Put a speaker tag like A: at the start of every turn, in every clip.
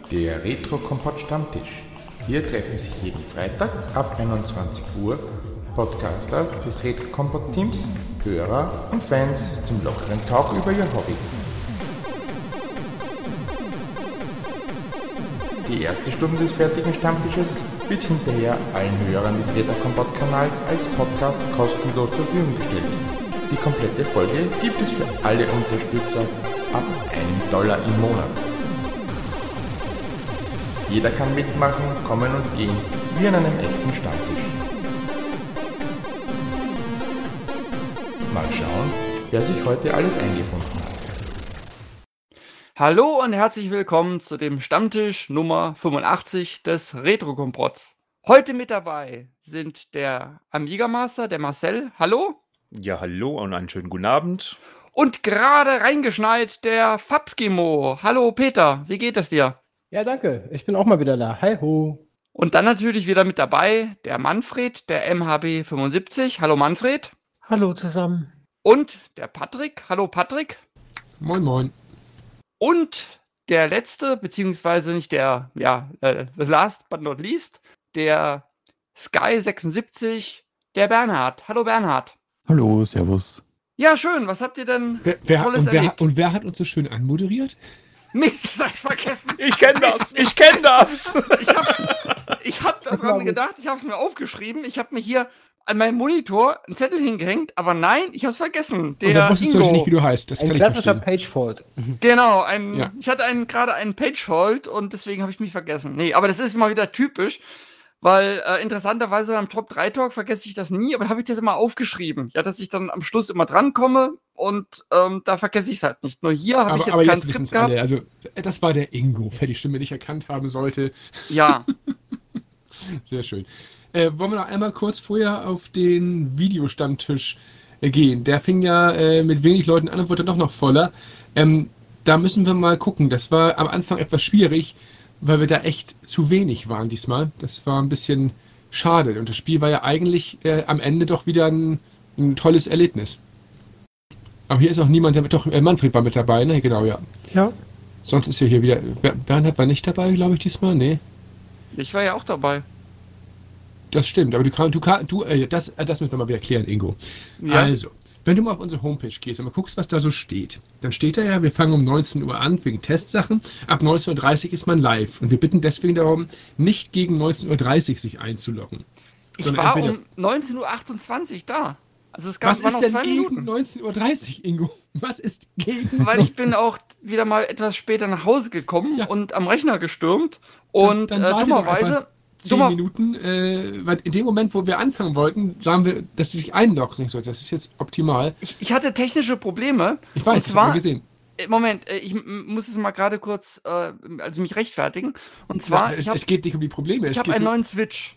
A: Der Retro-Kompott-Stammtisch. Hier treffen sich jeden Freitag ab 21 Uhr Podcaster des Retro-Kompott-Teams, Hörer und Fans zum lockeren Talk über ihr Hobby. Die erste Stunde des fertigen Stammtisches wird hinterher allen Hörern des Retro-Kompott-Kanals als Podcast kostenlos zur Verfügung gestellt. Die komplette Folge gibt es für alle Unterstützer ab $1 im Monat. Jeder kann mitmachen, kommen und gehen, wie an einem echten Stammtisch. Mal schauen, wer sich heute alles eingefunden hat.
B: Hallo und herzlich willkommen zu dem Stammtisch Nummer 85 des Retro-Kompotts. Heute mit dabei sind der Amiga Master, der Marcel. Hallo.
C: Ja, hallo und einen schönen guten Abend.
B: Und gerade reingeschneit der Fabskimo. Hallo Peter, wie geht es dir?
D: Ja, danke. Ich bin auch mal wieder da. Hi ho.
B: Und dann natürlich wieder mit dabei der Manfred, der MHB75. Hallo Manfred.
E: Hallo zusammen.
B: Und der Patrick. Hallo Patrick.
F: Moin moin.
B: Und der letzte, beziehungsweise nicht der, last but not least, der Sky76, der Bernhard. Hallo Bernhard.
G: Hallo, servus.
B: Ja, schön. Was habt ihr denn Tolles erlebt?
F: Und wer hat uns so schön anmoderiert?
B: Mist, das hab ich vergessen.
C: Ich kenne das.
B: Ich hab daran gedacht, ich habe es mir aufgeschrieben. Ich habe mir hier an meinem Monitor einen Zettel hingehängt, aber nein, ich habe es vergessen.
F: Und dann wusstest du nicht, wie du heißt. Das
D: ein
F: kann
D: klassischer
F: ich
D: Page-Fault.
B: Genau,
F: Ja.
B: Ich hatte gerade einen Page-Fault und deswegen habe ich mich vergessen. Nee, aber das ist mal wieder typisch, weil interessanterweise beim Top-3-Talk vergesse ich das nie, aber da habe ich das immer aufgeschrieben. Ja, dass ich dann am Schluss immer drankomme und da vergesse ich es halt nicht. Nur hier habe ich jetzt kein Skript gehabt.
F: alle. Also, das war der Ingo, wer die Stimme nicht erkannt haben sollte.
B: Ja.
F: Sehr schön. Wollen wir noch einmal kurz vorher auf den Videostammtisch gehen? Der fing ja mit wenig Leuten an und wurde dann doch noch voller. Da müssen wir mal gucken. Das war am Anfang etwas schwierig, weil wir da echt zu wenig waren diesmal. Das war ein bisschen schade. Und das Spiel war ja eigentlich am Ende doch wieder ein tolles Erlebnis. Aber hier ist auch niemand, Manfred war mit dabei, ne? Genau, ja.
E: Ja.
F: Sonst ist ja hier wieder, Bernhard war nicht dabei, glaube ich, diesmal, ne?
B: Ich war ja auch dabei.
F: Das stimmt, aber das müssen wir mal wieder klären, Ingo.
B: Ja.
F: Also, wenn du mal auf unsere Homepage gehst und mal guckst, was da so steht, dann steht da ja, wir fangen um 19 Uhr an wegen Testsachen. Ab 19.30 Uhr ist man live und wir bitten deswegen darum, nicht gegen 19.30 Uhr sich einzuloggen.
B: Ich war um 19.28 Uhr da. Also es gab
F: was ist
B: noch
F: denn
B: 2
F: gegen
B: Minuten.
F: 19.30 Uhr, Ingo? Was ist gegen?
B: Weil ich bin auch wieder mal etwas später nach Hause gekommen und am Rechner gestürmt. Und
F: Dann warte doch einfach
B: dummerweise...
F: 10 Minuten, weil in dem Moment, wo wir anfangen wollten, sagen wir, dass du dich einloggst. Nicht so, das ist jetzt optimal.
B: Ich hatte technische Probleme.
F: Ich weiß,
B: und zwar,
F: das haben wir gesehen.
B: Moment, ich muss es mal gerade kurz mich rechtfertigen. Und zwar,
F: es geht nicht um die Probleme.
B: Ich habe einen neuen Switch.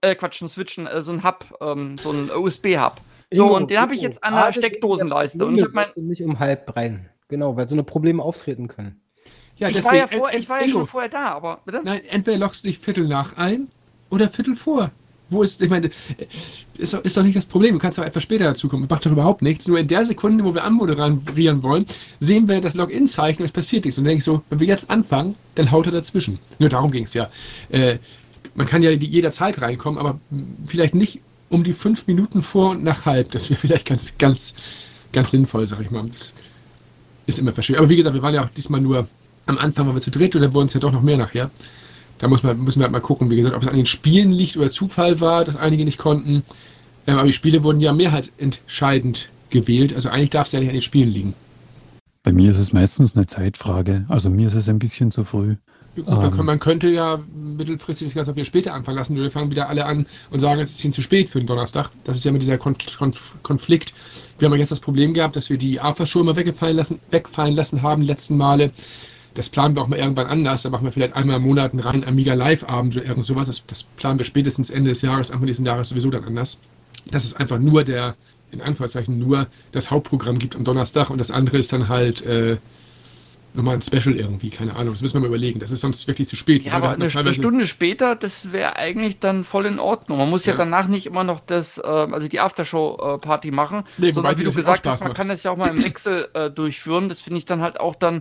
B: So ein Hub, so ein USB-Hub. So,
D: Ingo,
B: und den habe ich jetzt an der Steckdosenleiste. Und ich habe
D: nicht um halb rein. Genau, weil so eine Probleme auftreten können.
F: Ja,
B: ich war ja schon vorher da, aber bitte?
F: Nein, entweder loggst du dich Viertel nach ein oder Viertel vor. Ich meine, ist doch nicht das Problem. Du kannst doch etwas später dazukommen. Macht doch überhaupt nichts. Nur in der Sekunde, wo wir anmoderieren wollen, sehen wir das Login-Zeichen und es passiert nichts. Und dann denke ich so, wenn wir jetzt anfangen, dann haut er dazwischen. Nur darum ging es ja. Man kann ja jederzeit reinkommen, aber vielleicht nicht um die 5 Minuten vor und nach halb. Das wäre vielleicht ganz sinnvoll, sag ich mal. Das ist immer verschwierig. Aber wie gesagt, wir waren ja auch diesmal nur am Anfang waren wir zu dritt und dann wurden es ja doch noch mehr nachher. Da müssen wir halt mal gucken, wie gesagt, ob es an den Spielen liegt oder Zufall war, dass einige nicht konnten. Aber die Spiele wurden ja mehrheitsentscheidend gewählt. Also eigentlich darf es ja nicht an den Spielen liegen.
G: Bei mir ist es meistens eine Zeitfrage. Also mir ist es ein bisschen zu früh.
F: Gut, man könnte ja mittelfristig das Ganze auf wieder später anfangen lassen. Wir fangen wieder alle an und sagen, es ist ihnen zu spät für den Donnerstag. Das ist ja mit dieser Konflikt. Wir haben ja jetzt das Problem gehabt, dass wir die AFA-Show immer wegfallen lassen haben, die letzten Male. Das planen wir auch mal irgendwann anders. Da machen wir vielleicht einmal im Monat einen reinen Amiga Live-Abend oder irgend sowas. Das planen wir spätestens Ende des Jahres, Anfang nächsten Jahres sowieso dann anders. Dass es einfach nur in Anführungszeichen, nur das Hauptprogramm gibt am Donnerstag und das andere ist dann halt nochmal ein Special irgendwie, keine Ahnung. Das müssen wir mal überlegen. Das ist sonst wirklich zu spät.
B: Ja, aber eine Stunde später, das wäre eigentlich dann voll in Ordnung. Man muss ja danach nicht immer noch die Aftershow-Party machen. Nee, sondern wie du gesagt hast, man kann das ja auch mal im Wechsel durchführen. Das finde ich dann halt auch dann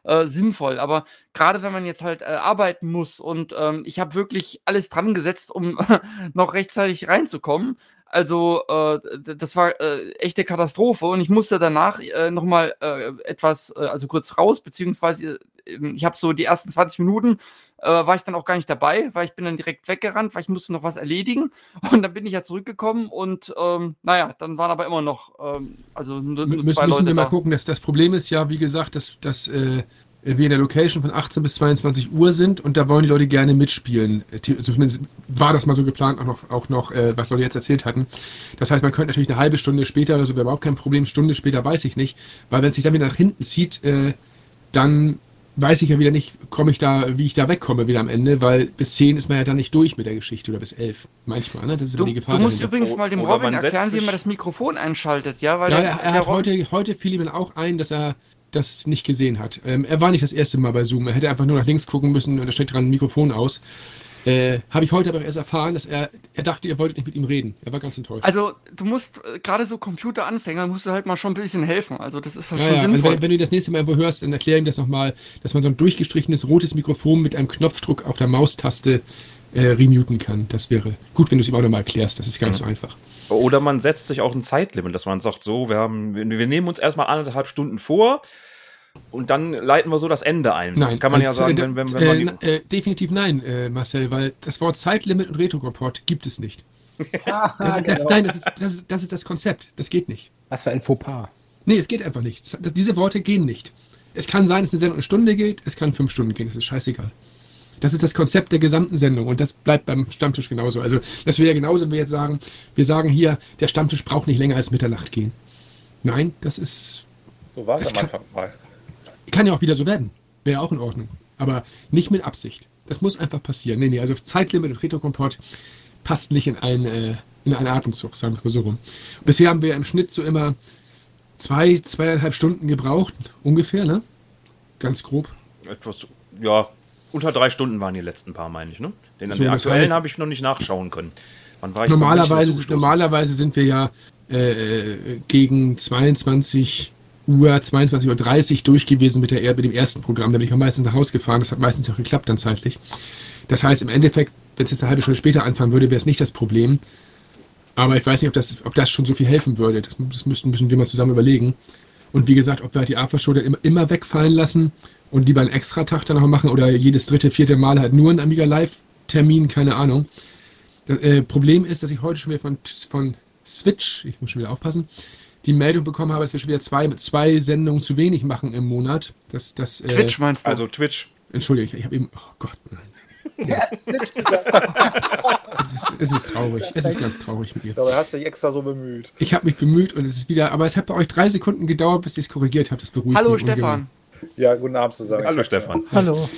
B: sinnvoll. Aber gerade wenn man jetzt halt arbeiten muss und ich habe wirklich alles dran gesetzt, um noch rechtzeitig reinzukommen. Also das war echte Katastrophe und ich musste danach nochmal etwas, also kurz raus, beziehungsweise ich habe so die ersten 20 Minuten war ich dann auch gar nicht dabei, weil ich bin dann direkt weggerannt, weil ich musste noch was erledigen und dann bin ich ja zurückgekommen und naja, dann waren aber immer noch also nur zwei Leute
F: müssen wir mal
B: da.
F: gucken, dass das Problem ist ja, wie gesagt, dass wir in der Location von 18 bis 22 Uhr sind und da wollen die Leute gerne mitspielen. Zumindest war das mal so geplant, auch noch was Leute jetzt erzählt hatten. Das heißt, man könnte natürlich eine halbe Stunde später oder so, wäre überhaupt kein Problem, Stunde später weiß ich nicht, weil wenn es sich dann wieder nach hinten zieht, dann weiß ich ja wieder nicht, wie ich da wegkomme wieder am Ende, weil bis 10 ist man ja dann nicht durch mit der Geschichte oder bis 11 manchmal, ne? Das ist immer die Gefahr.
B: Du musst
F: dahinter.
B: übrigens mal dem
C: Oder
B: Robin
C: man
B: erklären,
C: setzt
B: wie
C: sich-
B: man das Mikrofon einschaltet, ja? Weil
F: Ja,
B: der
F: er hat
B: Robin,
F: heute fiel ihm dann auch ein, dass er das nicht gesehen hat. Er war nicht das erste Mal bei Zoom. Er hätte einfach nur nach links gucken müssen und da steht dran ein Mikrofon aus. Habe ich heute aber erst erfahren, dass er dachte, ihr wolltet nicht mit ihm reden. Er war ganz enttäuscht.
B: also du musst gerade so Computeranfänger musst du halt mal schon ein bisschen helfen. Also das ist halt schon
F: Also
B: sinnvoll.
F: wenn du das nächste Mal irgendwo hörst, dann erklär ihm das nochmal, dass man so ein durchgestrichenes rotes Mikrofon mit einem Knopfdruck auf der Maustaste remuten kann. Das wäre gut, wenn du es ihm auch nochmal erklärst. Das ist gar nicht so einfach.
C: Oder man setzt sich auch ein Zeitlimit, dass man sagt, so, wir nehmen uns erstmal 1,5 Stunden vor und dann leiten wir so das Ende ein.
F: Nein,
C: Kann man ja
F: also,
C: sagen, wenn man
F: definitiv nein, Marcel, weil das Wort Zeitlimit und Retro-Report gibt es nicht.
D: Genau.
F: Nein, das ist das Konzept. Das geht nicht.
D: Was für ein Fauxpas.
F: Nee, es geht einfach nicht. Diese Worte gehen nicht. Es kann sein, dass eine Sendung eine Stunde geht, es kann 5 Stunden gehen, das ist scheißegal. Das ist das Konzept der gesamten Sendung und das bleibt beim Stammtisch genauso. Also das wäre genauso, wenn wir jetzt sagen, wir sagen hier, der Stammtisch braucht nicht länger als Mitternacht gehen. Nein, das ist,
E: So war es
F: Das
E: am Anfang mal.
F: kann ja auch wieder so werden. Wäre auch in Ordnung. Aber nicht mit Absicht. Das muss einfach passieren. Nee, also Zeitlimit und Retro-Komport passt nicht in einen Atemzug, sagen wir mal so rum. Bisher haben wir im Schnitt so immer 2,5 Stunden gebraucht, ungefähr, ne? Ganz grob.
C: etwas, ja, unter 3 Stunden waren die letzten paar, meine ich, ne? Den
F: So, das
C: aktuellen
F: heißt-
C: habe ich noch nicht nachschauen können. Wann war ich beim Münchner zugestoßen?
F: Normalerweise sind wir ja gegen 22 Uhr, 22:30 Uhr durch gewesen mit dem ersten Programm. Da bin ich auch meistens nach Hause gefahren. Das hat meistens auch geklappt dann zeitlich. Das heißt, im Endeffekt, wenn es jetzt eine halbe Stunde später anfangen würde, wäre es nicht das Problem. Aber ich weiß nicht, ob das schon so viel helfen würde. Das müssen wir mal zusammen überlegen. Und wie gesagt, ob wir halt die Aftershow dann immer wegfallen lassen und lieber einen Extratag dann noch machen oder jedes 3., 4. Mal halt nur einen Amiga Live-Termin, keine Ahnung. Das Problem ist, dass ich heute schon wieder von Switch, ich muss schon wieder aufpassen, die Meldung bekommen habe, dass wir schon wieder zwei Sendungen zu wenig machen im Monat.
B: Twitch meinst du?
C: Also Twitch.
F: Entschuldige, ich habe eben, oh Gott, nein.
D: Ja, Switch gesagt.
F: Es ist traurig. Es ist ganz traurig mit ihr.
E: Dabei hast du dich extra so bemüht.
F: Ich habe mich bemüht und es ist wieder, aber es hat bei euch 3 Sekunden gedauert, bis ich es korrigiert habe. Das beruhigt
B: Hallo
F: mich
B: Stefan.
E: Ja, guten Abend zusammen.
C: Hallo Stefan.
D: Hallo.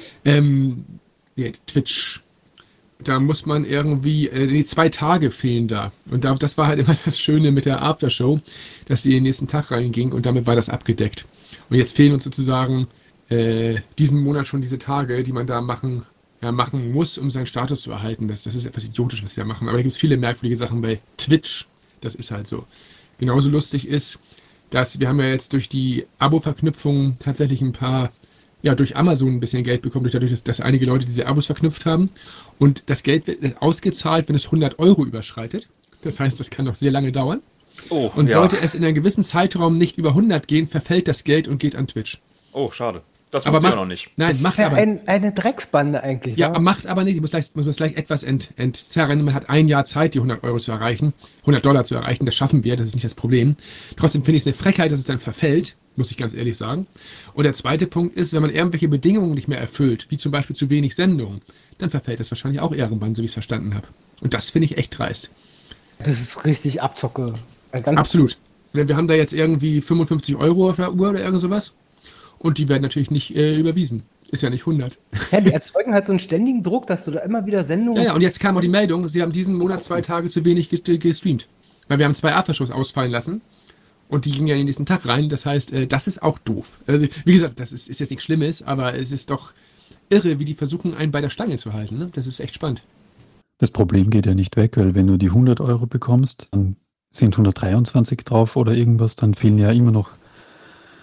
F: Ja, Twitch. Da muss man irgendwie, die 2 Tage fehlen da. Und das war halt immer das Schöne mit der Aftershow, dass die den nächsten Tag reinging und damit war das abgedeckt. Und jetzt fehlen uns sozusagen diesen Monat schon diese Tage, die man da machen muss, um seinen Status zu erhalten. Das ist etwas idiotisch, was sie da machen. Aber da gibt es viele merkwürdige Sachen bei Twitch. Das ist halt so. Genauso lustig ist, dass wir haben ja jetzt durch die Abo-Verknüpfung tatsächlich ein paar, ja, durch Amazon ein bisschen Geld bekommen, dadurch, dass einige Leute diese Abos verknüpft haben. Und das Geld wird ausgezahlt, wenn es 100 € überschreitet. Das heißt, das kann noch sehr lange dauern.
C: Oh,
F: Und
C: ja.
F: sollte es in einem gewissen Zeitraum nicht über 100 gehen, verfällt das Geld und geht an Twitch.
C: Oh, schade. Das
F: Aber
C: wusste ich
F: macht
C: auch noch nicht.
F: Nein,
D: Das ist
F: macht
D: ja
F: aber.
D: eine Drecksbande eigentlich.
F: Ja,
D: wa?
F: macht aber nicht. Ich muss gleich etwas entzerren. Man hat ein Jahr Zeit, die 100 € zu erreichen, $100 zu erreichen. Das schaffen wir, das ist nicht das Problem. Trotzdem finde ich es eine Frechheit, dass es dann verfällt, muss ich ganz ehrlich sagen. Und der zweite Punkt ist, wenn man irgendwelche Bedingungen nicht mehr erfüllt, wie zum Beispiel zu wenig Sendungen, dann verfällt das wahrscheinlich auch irgendwann, so wie ich es verstanden habe. Und das finde ich echt dreist.
D: Das ist richtig Abzocke. Ganz
F: Absolut. Wir haben da jetzt irgendwie 55 € auf der Uhr oder irgend sowas. Und die werden natürlich nicht überwiesen. Ist ja nicht 100.
D: Ja, die erzeugen halt so einen ständigen Druck, dass du da immer wieder Sendungen.
F: Ja, und jetzt kam auch die Meldung, sie haben diesen Monat 2 Tage zu wenig gestreamt. Weil wir haben 2 Aftershows ausfallen lassen. Und die gingen ja in den nächsten Tag rein. Das heißt, das ist auch doof. Also, wie gesagt, das ist jetzt nichts Schlimmes, aber es ist doch irre, wie die versuchen, einen bei der Stange zu halten. Ne? Das ist echt spannend.
G: Das Problem geht ja nicht weg, weil wenn du die 100 € bekommst, dann sind 123 drauf oder irgendwas, dann fehlen ja immer noch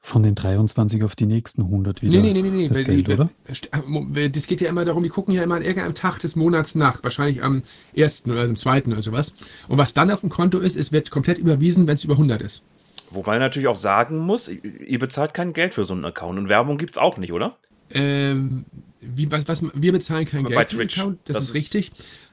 G: von den 23 auf die nächsten 100 wieder
F: Nee.
G: das Geld, oder?
F: Das geht ja immer darum, die gucken ja immer an irgendeinem Tag des Monats nach, wahrscheinlich am 1. oder am 2. oder sowas. Und was dann auf dem Konto ist, es wird komplett überwiesen, wenn es über 100 ist.
C: Wobei man natürlich auch sagen muss, ihr bezahlt kein Geld für so einen Account und Werbung gibt's auch nicht, oder?
F: Wir bezahlen kein
C: Bei
F: Geld für den
C: Twitch.
F: Account, das
C: Das
F: ist
C: ist-
F: richtig.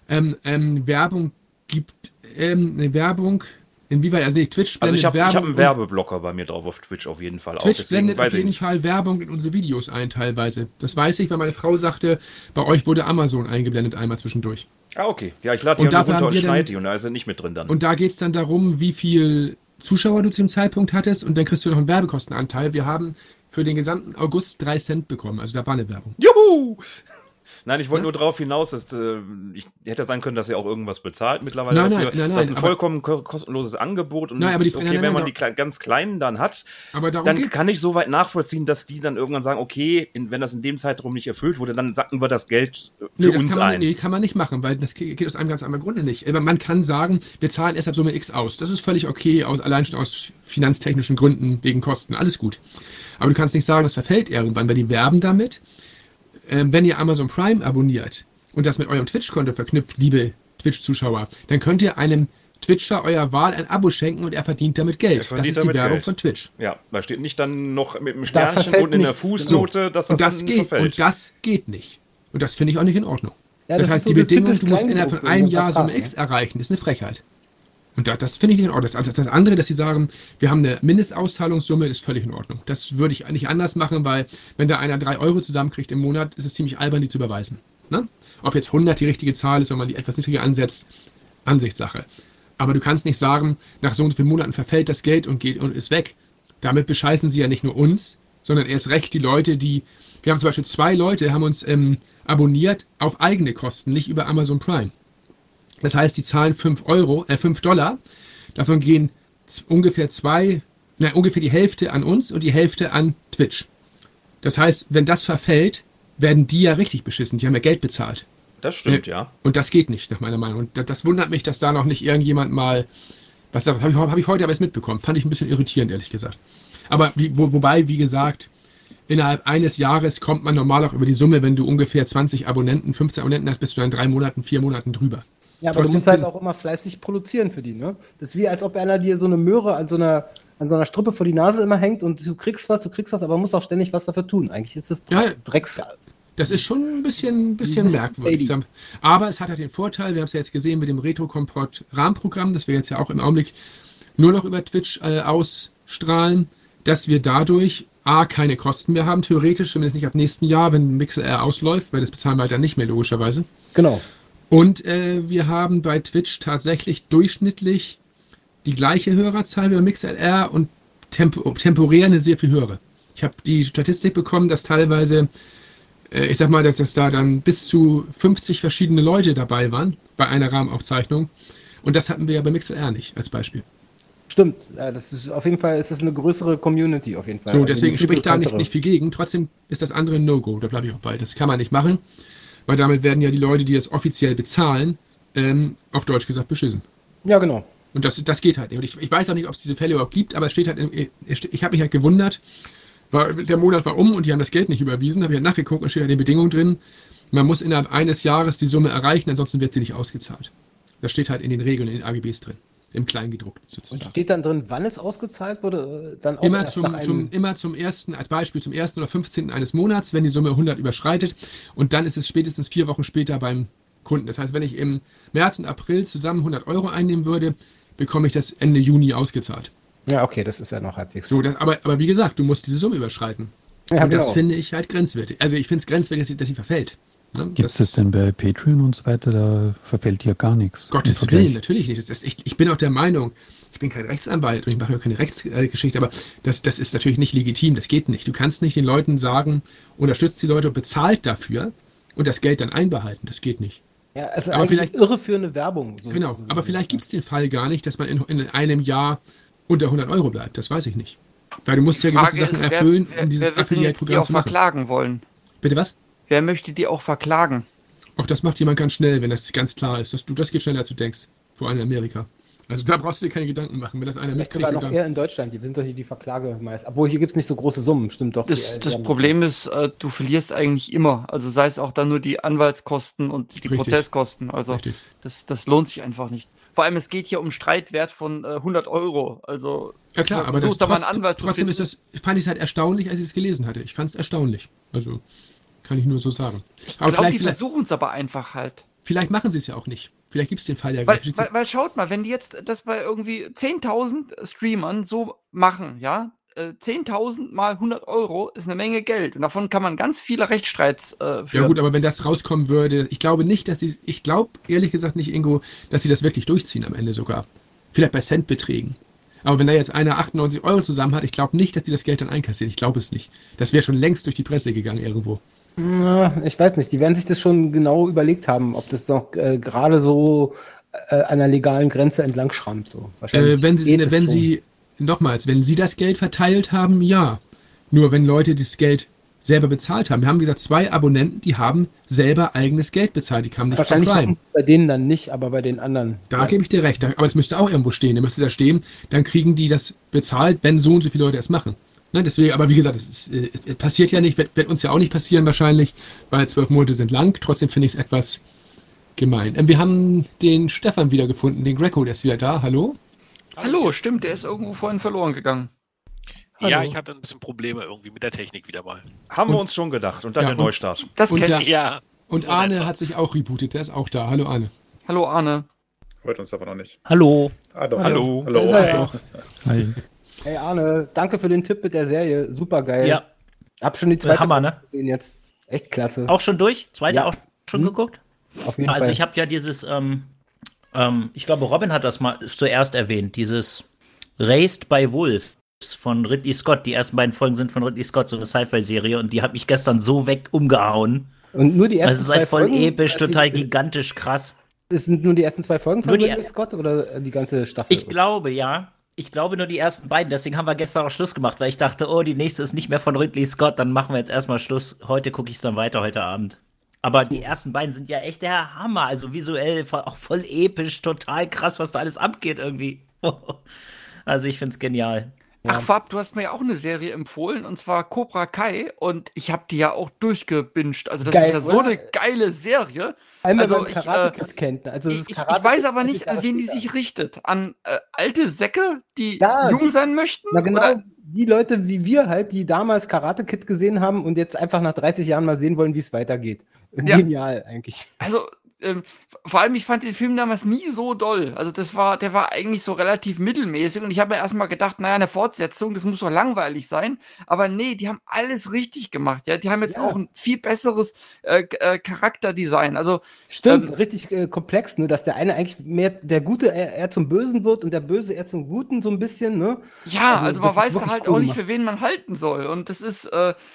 F: Werbung gibt eine Werbung, inwieweit, also nicht Twitch
C: Also
F: blendet
C: ich habe
F: Werbung
C: einen
F: und
C: Werbeblocker bei mir drauf auf Twitch auf jeden Fall.
F: Twitch
C: Deswegen
F: blendet
C: weiß
F: auf
C: ich
F: jeden
C: nicht.
F: Fall Werbung in unsere Videos ein, teilweise. Das weiß ich, weil meine Frau sagte, bei euch wurde Amazon eingeblendet einmal zwischendurch.
C: Ah, okay. Ja, ich lade die
F: Und
C: ja nur
F: dafür
C: runter
F: haben
C: und
F: wir
C: schneide
F: dann-
C: die und da ist er nicht mit drin dann.
F: Und da geht es dann darum, wie viel Zuschauer du zu dem Zeitpunkt hattest und dann kriegst du noch einen Werbekostenanteil. Wir haben für den gesamten August 3 Cent bekommen, also da war eine Werbung.
C: Juhu! Nein, ich wollte nur darauf hinaus, dass ich hätte sein können, dass ihr auch irgendwas bezahlt mittlerweile
F: Nein,
C: dafür.
F: nein,
C: das ist ein
F: aber-
C: vollkommen kostenloses Angebot und
F: Nein, aber
C: wenn man die ganz Kleinen dann hat,
F: Aber darum
C: dann
F: geht
C: kann ich so weit nachvollziehen, dass die dann irgendwann sagen, okay, wenn das in dem Zeitraum nicht erfüllt wurde, dann sacken wir das Geld für
F: das
C: uns
F: kann man,
C: ein.
F: Nee, kann man nicht machen, weil das geht aus einem ganz anderen Grunde nicht. Aber man kann sagen, wir zahlen erst ab Summe X aus. Das ist völlig okay, allein schon aus finanztechnischen Gründen, wegen Kosten, alles gut. Aber du kannst nicht sagen, das verfällt irgendwann, weil die werben damit. Wenn ihr Amazon Prime abonniert und das mit eurem Twitch-Konto verknüpft, liebe Twitch-Zuschauer, dann könnt ihr einem Twitcher eurer Wahl ein Abo schenken und er verdient damit Geld. Das
C: verdient
F: ist die
C: damit
F: Werbung
C: Geld.
F: von Twitch.
C: Ja, da steht nicht dann noch mit dem
D: Da
C: Sternchen
D: verfällt
C: unten in der
D: nichts.
C: Fußnote, dass das,
F: Und das
C: dann
F: geht.
C: verfällt.
F: Und das geht nicht. Und das finde ich auch nicht in Ordnung.
D: Ja,
F: das
D: das
F: heißt,
D: ist
F: die
D: so das
F: Bedingung,
D: typisch
F: du musst innerhalb von
D: Kleingedruckte
F: einem
D: im
F: Jahr Summe
D: Vertrag,
F: X erreichen, ist eine Frechheit. Und das finde ich nicht in Ordnung. Also das andere, dass sie sagen, wir haben eine Mindestauszahlungssumme, ist völlig in Ordnung. Das würde ich nicht anders machen, weil wenn da einer 3 Euro zusammenkriegt im Monat, ist es ziemlich albern, die zu überweisen. Ne? Ob jetzt 100 die richtige Zahl ist, wenn man die etwas niedriger ansetzt, Ansichtssache. Aber du kannst nicht sagen, nach so und so vielen Monaten verfällt das Geld und geht und ist weg. Damit bescheißen sie ja nicht nur uns, sondern erst recht die Leute, wir haben zum Beispiel 2 Leute, haben uns abonniert auf eigene Kosten, nicht über Amazon Prime. Das heißt, die zahlen $5. Davon gehen ungefähr die Hälfte an uns und die Hälfte an Twitch. Das heißt, wenn das verfällt, werden die ja richtig beschissen. Die haben ja Geld bezahlt.
C: Das stimmt, ja.
F: Und das geht nicht, nach meiner Meinung. Und das wundert mich, dass da noch nicht irgendjemand mal. Was habe ich heute aber jetzt mitbekommen. Fand ich ein bisschen irritierend, ehrlich gesagt. Aber wobei, wie gesagt, innerhalb eines Jahres kommt man normal auch über die Summe, wenn du ungefähr 20 Abonnenten, 15 Abonnenten hast, bist du in 3 Monaten, 4 Monaten drüber.
D: Ja, aber du
F: Trotzdem
D: musst halt
F: bin-
D: auch immer fleißig produzieren für die, ne? Das ist wie, als ob einer dir so eine Möhre an so einer Strippe vor die Nase immer hängt und du kriegst was, aber musst auch ständig was dafür tun. Eigentlich ist das
F: Ja.
D: Drecks.
F: Das ist schon ein bisschen
D: Bisschen
F: merkwürdig.
D: shady.
F: Aber es hat halt den Vorteil, wir haben es ja jetzt gesehen mit dem Retro-Kompott-Rahmenprogramm, das wir jetzt ja auch im Augenblick nur noch über Twitch ausstrahlen, dass wir dadurch keine Kosten mehr haben, theoretisch, zumindest nicht ab nächsten Jahr, wenn MixLR ausläuft, weil das bezahlen wir halt dann nicht mehr, logischerweise.
D: Genau.
F: Und wir haben bei Twitch tatsächlich durchschnittlich die gleiche Hörerzahl wie bei MixLR und temporär eine sehr viel höhere. Ich habe die Statistik bekommen, dass teilweise, ich sag mal, dass es da dann bis zu 50 verschiedene Leute dabei waren bei einer Rahmenaufzeichnung. Und das hatten wir ja bei MixLR nicht, als Beispiel.
D: Stimmt. Ja, das ist auf jeden Fall, ist das eine größere Community auf jeden Fall.
F: So,
D: Also
F: deswegen
D: eine viel
F: spricht da
D: bekanntere.
F: nicht viel gegen. Trotzdem ist das andere ein No-Go. Da bleibe ich auch bei. Das kann man nicht machen, weil damit werden ja die Leute, die das offiziell bezahlen, auf Deutsch gesagt beschissen.
D: Ja, genau.
F: Und das geht halt nicht. Und ich weiß auch nicht, ob es diese Fälle überhaupt gibt, aber es steht halt, ich habe mich halt gewundert, weil der Monat war und die haben das Geld nicht überwiesen, habe ich halt nachgeguckt und steht halt in den Bedingungen drin, man muss innerhalb eines Jahres die Summe erreichen, ansonsten wird sie nicht ausgezahlt. Das steht halt in den Regeln, in den AGBs drin, im Kleingedruckten
D: Und
F: sozusagen.
D: steht dann drin, wann es ausgezahlt wurde? Dann auch
F: Immer
D: erst nach einem-
F: immer zum ersten, als Beispiel zum 1. oder 15. eines Monats, wenn die Summe 100 überschreitet. Und dann ist es spätestens 4 Wochen später beim Kunden. Das heißt, wenn ich im März und April zusammen 100 Euro einnehmen würde, bekomme ich das Ende Juni ausgezahlt.
D: Ja, okay, das ist ja noch halbwegs.
F: So, aber wie gesagt, du musst diese Summe überschreiten.
D: ja,
F: Und das
D: genau.
F: finde ich halt grenzwertig. Also ich finde es grenzwertig, dass sie verfällt. Ne?
G: Gibt es das denn bei Patreon und so weiter? Da verfällt ja gar nichts. im
F: Gottes
G: Vergleich.
F: Willen, natürlich nicht. Ich bin auch der Meinung, ich bin kein Rechtsanwalt und ich mache ja keine Rechtsgeschichte, aber das ist natürlich nicht legitim, das geht nicht. Du kannst nicht den Leuten sagen, unterstützt die Leute, bezahlt dafür und das Geld dann einbehalten, das geht nicht.
D: Ja, also
F: Aber
D: eigentlich
F: vielleicht-
D: irreführende Werbung. So.
F: Genau, aber vielleicht gibt es den Fall gar nicht, dass man in einem Jahr unter 100 Euro bleibt, das weiß ich nicht. Weil du musst ja gewisse Sachen erfüllen, um dieses
B: wer wird denn jetzt die
F: Affiliate-Programm
B: auch
F: zu machen.
B: verklagen wollen?
F: Bitte was?
B: Wer möchte die auch verklagen?
F: Auch das macht jemand ganz schnell, wenn das ganz klar ist. Das geht schneller, als du denkst. Vor allem in Amerika. Also da brauchst du dir keine Gedanken machen, wenn das einer
D: Vielleicht
F: mitkriegt.
D: sogar noch eher in Deutschland. Wir sind doch hier die Verklagemeister. Obwohl, hier gibt es nicht so große Summen, stimmt doch.
B: Das Problem ist, du verlierst eigentlich immer. Also sei es auch dann nur die Anwaltskosten und die
F: Richtig.
B: Prozesskosten. Also
F: Richtig.
B: das lohnt sich einfach nicht. Vor allem, es geht hier um Streitwert von 100 Euro. Also
F: Ja klar, aber
B: versuch
F: das,
B: da mal einen Anwalt zu
F: trotzdem
B: finden.
F: fand ich es halt erstaunlich, als ich es gelesen hatte. Ich fand es erstaunlich. Also kann ich nur so sagen.
B: Ich
F: Aber
B: glaube, die
F: vielleicht,
B: versuchen es aber einfach halt.
F: vielleicht machen sie es ja auch nicht. Vielleicht gibt es den Fall ja
B: Weil,
F: gar nicht.
B: weil schaut mal, wenn die jetzt das bei irgendwie 10.000 Streamern so machen, ja, 10.000 mal 100 Euro ist eine Menge Geld. Und davon kann man ganz viele Rechtsstreits führen.
F: Ja gut, aber wenn das rauskommen würde, ich glaube ehrlich gesagt nicht, Ingo, dass sie das wirklich durchziehen am Ende sogar. Vielleicht bei Centbeträgen. Aber wenn da jetzt einer 98 Euro zusammen hat, ich glaube nicht, dass die das Geld dann einkassieren. Ich glaube es nicht. Das wäre schon längst durch die Presse gegangen irgendwo.
D: Na, ich weiß nicht, die werden sich das schon genau überlegt haben, ob das noch gerade so an der legalen Grenze entlang schrammt. So. Wahrscheinlich
F: Wenn
D: geht es schon.
F: wenn sie das Geld verteilt haben, ja. Nur wenn Leute das Geld selber bezahlt haben. Wir haben gesagt, 2 Abonnenten, die haben selber eigenes Geld bezahlt. Die kamen nicht
D: Wahrscheinlich
F: von Prime.
D: machen bei denen dann nicht, aber bei den anderen.
F: Da gebe ich dir recht. Aber es müsste auch irgendwo stehen. Da müsste da stehen, dann kriegen die das bezahlt, wenn so und so viele Leute es machen. Ne, deswegen, aber wie gesagt, es passiert ja nicht, wird uns ja auch nicht passieren wahrscheinlich, weil 12 Monate sind lang. Trotzdem finde ich es etwas gemein. Wir haben den Stefan wiedergefunden, den Greco, der ist wieder da. Hallo?
B: Hallo, stimmt, der ist irgendwo vorhin verloren gegangen.
H: Ja,
F: Hallo.
H: ich hatte ein bisschen Probleme irgendwie mit der Technik wieder mal.
C: Haben wir uns schon gedacht. Und dann
F: Ja,
C: der
F: und-
C: Neustart.
B: Das
F: Und
B: kennt
F: ja.
B: ich.
H: Ja,
F: Und
H: So
F: Arne
H: etwa.
F: hat sich auch rebootet, der ist auch da. Hallo Arne.
B: Hallo Arne.
E: Hört uns aber noch nicht.
I: Hallo.
E: Ah, doch.
C: Hallo.
D: Da ist er ja.
G: Hi.
D: Hey Arne, danke für den Tipp mit der Serie. Super geil.
I: Ja,
D: Hab schon die zweite
I: Hammer, ne?
D: gesehen jetzt. Echt klasse.
I: Auch schon durch? Zweite
D: Ja.
I: auch schon geguckt?
D: Auf jeden
I: Also
D: Fall.
I: ich habe ja dieses, ich glaube, Robin hat das mal zuerst erwähnt, dieses Raised by Wolves von Ridley Scott. Die ersten beiden Folgen sind von Ridley Scott, so eine Sci-Fi-Serie, und die hat mich gestern so weg umgehauen.
D: Und nur die ersten
I: Also es ist halt
D: zwei
I: voll
D: Folgen,
I: episch,
D: also
I: total
D: die-
I: gigantisch krass.
D: Es sind nur die ersten 2 Folgen von
I: Nur die
D: Ridley Scott oder die ganze Staffel?
I: Ich glaube, ja. Ich glaube nur die ersten beiden, deswegen haben wir gestern auch Schluss gemacht, weil ich dachte, oh, die nächste ist nicht mehr von Ridley Scott, dann machen wir jetzt erstmal Schluss. Heute gucke ich es dann weiter, heute Abend. Aber die ersten beiden sind ja echt der Hammer, also visuell auch voll episch, total krass, was da alles abgeht irgendwie. Also ich find's genial.
B: Ach Fab, du hast mir ja auch eine Serie empfohlen, und zwar Cobra Kai, und ich habe die ja auch durchgebinged. Also das
D: Geil,
B: ist ja so
D: oder?
B: eine geile Serie.
D: Einmal
B: also
D: beim
B: ich,
D: Karate Kid kennt. Also das
B: Ich
D: Karate
B: weiß
D: Kid
B: aber
D: 20
B: nicht, an
D: Jahre
B: wen die
D: später.
B: sich richtet. An alte Säcke, die
D: Ja,
B: jung sein möchten?
D: Na genau,
B: Oder?
D: die Leute wie wir halt, die damals Karate Kid gesehen haben und jetzt einfach nach 30 Jahren mal sehen wollen, wie es weitergeht.
B: Ja.
D: Genial eigentlich.
B: Also, vor allem, ich fand den Film damals nie so doll. Also, der war eigentlich so relativ mittelmäßig, und ich habe mir erstmal gedacht, naja, eine Fortsetzung, das muss doch langweilig sein. Aber nee, die haben alles richtig gemacht. Ja, die haben jetzt
D: Ja.
B: auch ein viel besseres Charakterdesign. Also,
D: Stimmt, richtig komplex, ne, dass der eine eigentlich mehr der Gute eher zum Bösen wird und der Böse eher zum Guten so ein bisschen, ne?
B: ja,
D: Also,
B: also man
D: das ist
B: weiß da
D: wirklich
B: halt
D: cool
B: auch nicht,
D: gemacht.
B: für wen man halten soll. Und das ist,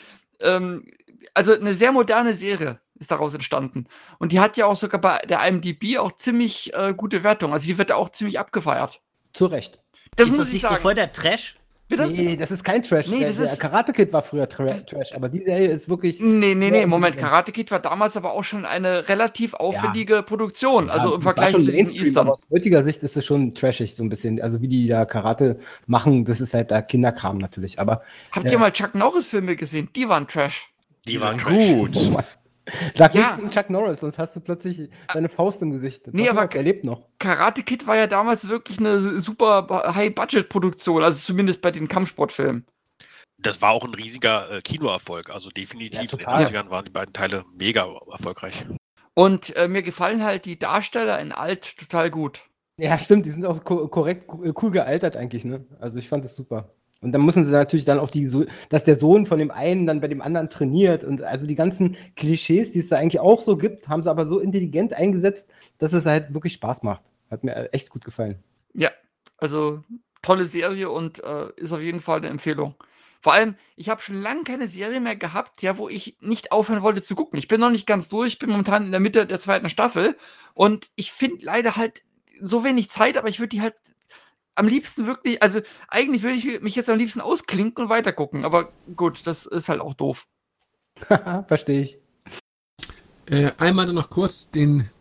B: also eine sehr moderne Serie ist daraus entstanden. Und die hat ja auch sogar bei der IMDb auch ziemlich gute Wertung. Also die wird da auch ziemlich abgefeiert.
D: Zu Recht.
B: Das
I: ist
B: muss
I: das
B: ich
I: nicht
B: sagen.
I: so voll der Trash?
B: Bitte?
D: Nee, das ist kein Trash.
B: Nee, das
D: der
B: ist-
D: Karate Kid war früher Trash, aber die Serie ist wirklich.
B: Nee,
D: Ja,
B: Moment.
D: ja.
B: Karate Kid war damals aber auch schon eine relativ aufwendige Produktion.
D: Ja,
B: Also im
D: das war
B: Vergleich
D: schon
B: zu diesen
D: Mainstream,
B: Eastern.
D: aber aus heutiger Sicht ist es schon trashig, so ein bisschen. Also wie die da Karate machen, das ist halt da Kinderkram natürlich. Aber
B: Habt ihr mal Chuck Norris-Filme gesehen? Die waren Trash.
C: Die waren
H: Trash.
C: gut.
D: sag
B: Ja.
D: nichts gegen Chuck Norris, sonst hast du plötzlich seine Faust im Gesicht.
B: Nee,
D: Pass mal
B: aber-
D: auf, er lebt noch.
B: Karate Kid war ja damals wirklich eine super High-Budget-Produktion, also zumindest bei den Kampfsportfilmen.
H: Das war auch ein riesiger Kinoerfolg. Also definitiv
D: Ja,
H: in den
D: total.
H: 90ern waren die beiden Teile mega erfolgreich.
B: Und mir gefallen halt die Darsteller in alt total gut.
D: Ja, stimmt, die sind auch korrekt, cool gealtert eigentlich, ne? Also ich fand das super. Und dann müssen sie natürlich dann auch dass der Sohn von dem einen dann bei dem anderen trainiert und also die ganzen Klischees, die es da eigentlich auch so gibt, haben sie aber so intelligent eingesetzt, dass es halt wirklich Spaß macht. Hat mir echt gut gefallen.
B: Ja, also tolle Serie und ist auf jeden Fall eine Empfehlung. Vor allem, ich habe schon lange keine Serie mehr gehabt, ja, wo ich nicht aufhören wollte zu gucken. Ich bin noch nicht ganz durch, ich bin momentan in der Mitte der 2. Staffel und ich finde leider halt so wenig Zeit, aber ich würde die halt am liebsten wirklich, also eigentlich würde ich mich jetzt am liebsten ausklinken und weitergucken, aber gut, das ist halt auch doof.
D: Verstehe ich.
F: Einmal dann noch kurz den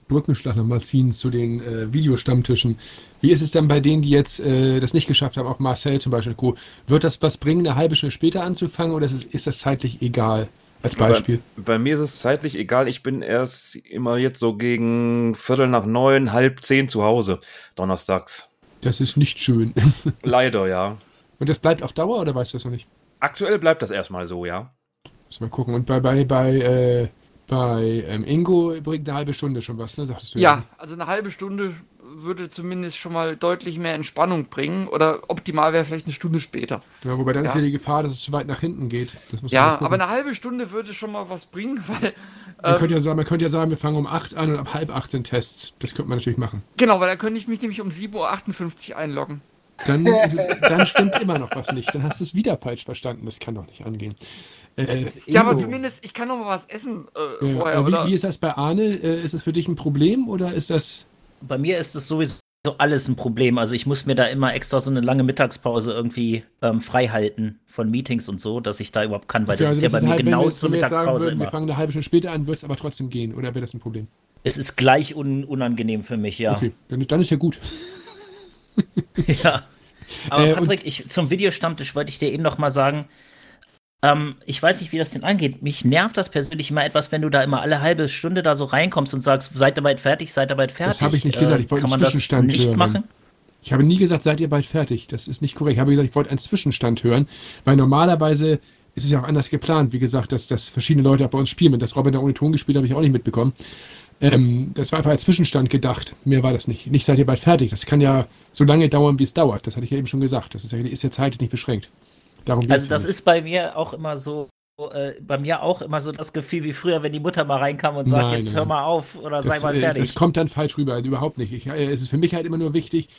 F: Brückenschlag nochmal ziehen zu den Videostammtischen. Wie ist es denn bei denen, die jetzt das nicht geschafft haben, auch Marcel zum Beispiel? Wird das was bringen, eine halbe Stunde später anzufangen oder ist das zeitlich egal? Als Beispiel.
C: Bei mir ist es zeitlich egal. Ich bin erst immer jetzt so gegen 8:45, 9:30 zu Hause, donnerstags.
F: Das ist nicht schön.
C: Leider, ja.
F: Und das bleibt auf Dauer oder weißt du das noch nicht?
C: Aktuell bleibt das erstmal so, ja.
F: Muss mal gucken. Und bei Ingo bringt eine halbe Stunde schon was, ne? Sagtest du
B: Ja, also eine halbe Stunde würde zumindest schon mal deutlich mehr Entspannung bringen. Oder optimal wäre vielleicht eine Stunde später.
F: Ja, wobei dann ist ja die Gefahr, dass es zu weit nach hinten geht. Das muss man
B: Ja,
F: gucken.
B: aber eine halbe Stunde würde schon mal was bringen, weil.
F: Man könnte ja sagen, wir fangen um 8 an und ab 7:30 sind Tests. Das könnte man natürlich machen.
B: Genau, weil da könnte ich mich nämlich um 7:58 Uhr einloggen.
F: Dann stimmt immer noch was nicht. Dann hast du es wieder falsch verstanden. Das kann doch nicht angehen.
B: Ja, aber
F: Ingo.
B: zumindest, ich kann noch mal was essen vorher,
F: aber
B: oder?
F: wie ist das bei Arne? Ist das für dich ein Problem oder ist das...
I: Bei mir ist es sowieso alles ein Problem. Also ich muss mir da immer extra so eine lange Mittagspause irgendwie frei halten von Meetings und so, dass ich da überhaupt kann, weil das ist ja bei mir genau zur Mittagspause immer.
F: Wir fangen eine halbe Stunde später an, wird es aber trotzdem gehen, oder wäre das ein Problem?
I: Es ist gleich unangenehm für mich, ja.
F: Okay, dann ist ja gut.
I: Ja. Aber Patrick, zum Videostammtisch wollte ich dir eben noch mal sagen, ich weiß nicht, wie das denn angeht. Mich nervt das persönlich immer etwas, wenn du da immer alle halbe Stunde da so reinkommst und sagst, seid ihr bald fertig, seid ihr bald fertig.
F: Das habe ich nicht gesagt, ich wollte einen Zwischenstand
I: nicht
F: hören.
I: machen?
F: Ich habe nie gesagt, seid ihr bald fertig. Das ist nicht korrekt. Ich habe gesagt, ich wollte einen Zwischenstand hören, weil normalerweise ist es ja auch anders geplant. Wie gesagt, dass verschiedene Leute auch bei uns spielen. Wenn das Robin da ohne Ton gespielt hat, habe ich auch nicht mitbekommen. Das war einfach als Zwischenstand gedacht. Mehr war das nicht. Nicht seid ihr bald fertig. Das kann ja so lange dauern, wie es dauert. Das hatte ich ja eben schon gesagt. Das ist ja zeitlich nicht beschränkt. Darum geht's
I: also das ist bei mir auch immer so, das Gefühl wie früher, wenn die Mutter mal reinkam und sagt, jetzt hör mal auf oder sei mal fertig.
F: Das kommt dann falsch rüber, also überhaupt nicht. Es ist für mich halt immer nur wichtig,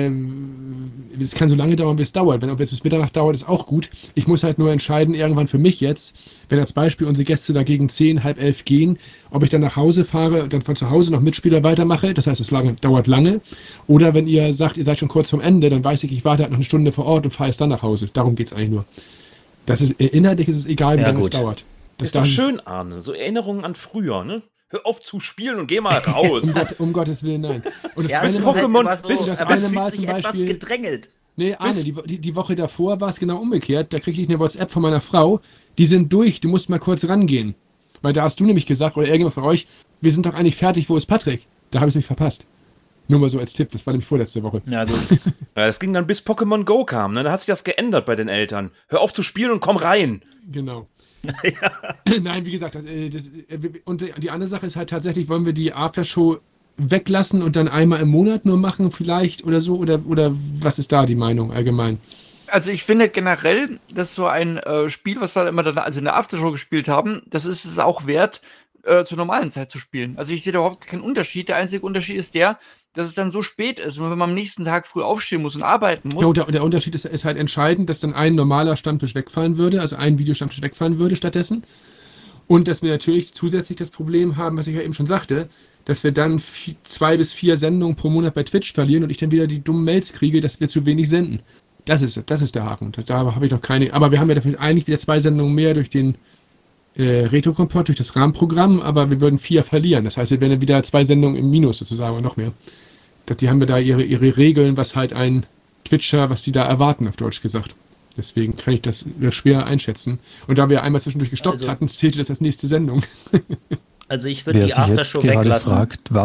F: es kann so lange dauern, wie es dauert. Wenn es bis Mitternacht dauert, ist auch gut. Ich muss halt nur entscheiden, irgendwann für mich jetzt, wenn als Beispiel unsere Gäste da gegen 10, 10:30 gehen, ob ich dann nach Hause fahre und dann von zu Hause noch Mitspieler weitermache, das heißt, es dauert lange. Oder wenn ihr sagt, ihr seid schon kurz vorm Ende, dann weiß ich warte halt noch eine Stunde vor Ort und fahre jetzt dann nach Hause. Darum geht es eigentlich nur. Inhaltlich ist es egal, wie lange es dauert. Das
C: ist doch schön, Arne. So Erinnerungen an früher, ne? Hör auf zu spielen und geh mal raus.
F: um Gottes Willen, nein. Und
I: das
F: eine
I: Pokémon,
F: halt so, das
I: aber
F: eine Mal
I: fühlt sich
F: zum Beispiel,
I: etwas gedrängelt.
F: Nee, Arne, die Woche davor war es genau umgekehrt. Da kriegte ich eine WhatsApp von meiner Frau. Die sind durch, du musst mal kurz rangehen. Weil da hast du nämlich gesagt, oder irgendjemand von euch, wir sind doch eigentlich fertig, wo ist Patrick? Da habe ich es mich verpasst. Nur mal so als Tipp, das war nämlich vorletzte Woche.
I: Ja, gut.
C: Ja, das ging dann bis Pokémon Go kam, ne? Da hat sich das geändert bei den Eltern. Hör auf zu spielen und komm rein.
F: Genau. Nein, wie gesagt, und die andere Sache ist halt tatsächlich, wollen wir die Aftershow weglassen und dann einmal im Monat nur machen vielleicht oder so? Oder was ist da die Meinung allgemein?
B: Also ich finde generell, dass so ein Spiel, was wir immer dann also in der Aftershow gespielt haben, das ist es auch wert, zur normalen Zeit zu spielen. Also ich sehe da überhaupt keinen Unterschied. Der einzige Unterschied ist dass es dann so spät ist und wenn man am nächsten Tag früh aufstehen muss und arbeiten muss.
F: Ja, der Unterschied ist halt entscheidend, dass dann ein normaler Stammtisch wegfallen würde, also ein Videostammtisch wegfallen würde stattdessen. Und dass wir natürlich zusätzlich das Problem haben, was ich ja eben schon sagte, dass wir dann 2 bis 4 Sendungen pro Monat bei Twitch verlieren und ich dann wieder die dummen Mails kriege, dass wir zu wenig senden. Das ist der Haken. Da habe ich noch keine. Aber wir haben ja dafür eigentlich wieder 2 Sendungen mehr durch den Retro-Kompott, durch das Rahmenprogramm, aber wir würden 4 verlieren. Das heißt, wir wären dann wieder 2 Sendungen im Minus sozusagen und noch mehr. Die haben wir da ihre Regeln, was halt ein Twitcher, was die da erwarten, auf Deutsch gesagt. Deswegen kann ich das schwer einschätzen. Und da wir einmal zwischendurch gestoppt hatten, zählte das als nächste Sendung.
I: Also ich würde die Aftershow weglassen.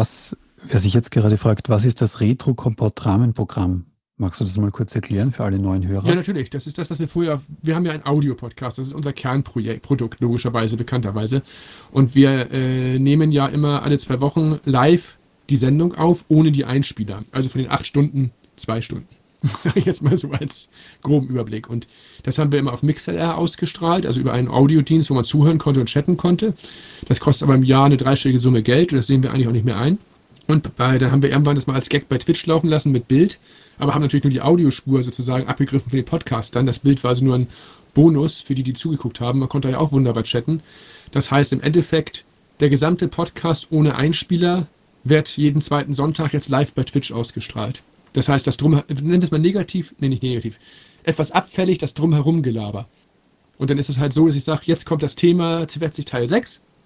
G: Wer sich jetzt gerade fragt, was ist das Retro-Kompott-Rahmenprogramm? Magst du das mal kurz erklären für alle neuen Hörer?
F: Ja, natürlich. Das ist das, was wir haben ja einen Audio-Podcast. Das ist unser Kernprodukt, logischerweise, bekannterweise. Und wir nehmen ja immer alle 2 Wochen live die Sendung auf, ohne die Einspieler. Also von den 8 Stunden, 2 Stunden. Das sage ich jetzt mal so als groben Überblick. Und das haben wir immer auf MixLR ausgestrahlt, also über einen Audiodienst, wo man zuhören konnte und chatten konnte. Das kostet aber im Jahr eine 3-stellige Summe Geld und das sehen wir eigentlich auch nicht mehr ein. Und da haben wir irgendwann das mal als Gag bei Twitch laufen lassen mit Bild, aber haben natürlich nur die Audiospur sozusagen abgegriffen für den Podcast dann. Das Bild war also nur ein Bonus für die zugeguckt haben. Man konnte ja auch wunderbar chatten. Das heißt im Endeffekt, der gesamte Podcast ohne Einspieler wird jeden 2. Sonntag jetzt live bei Twitch ausgestrahlt. Das heißt, das nennen wir es mal negativ, nee, nicht negativ, etwas abfällig, das Drumherum-Gelaber. Und dann ist es halt so, dass ich sage, jetzt kommt das Thema C40 Teil 6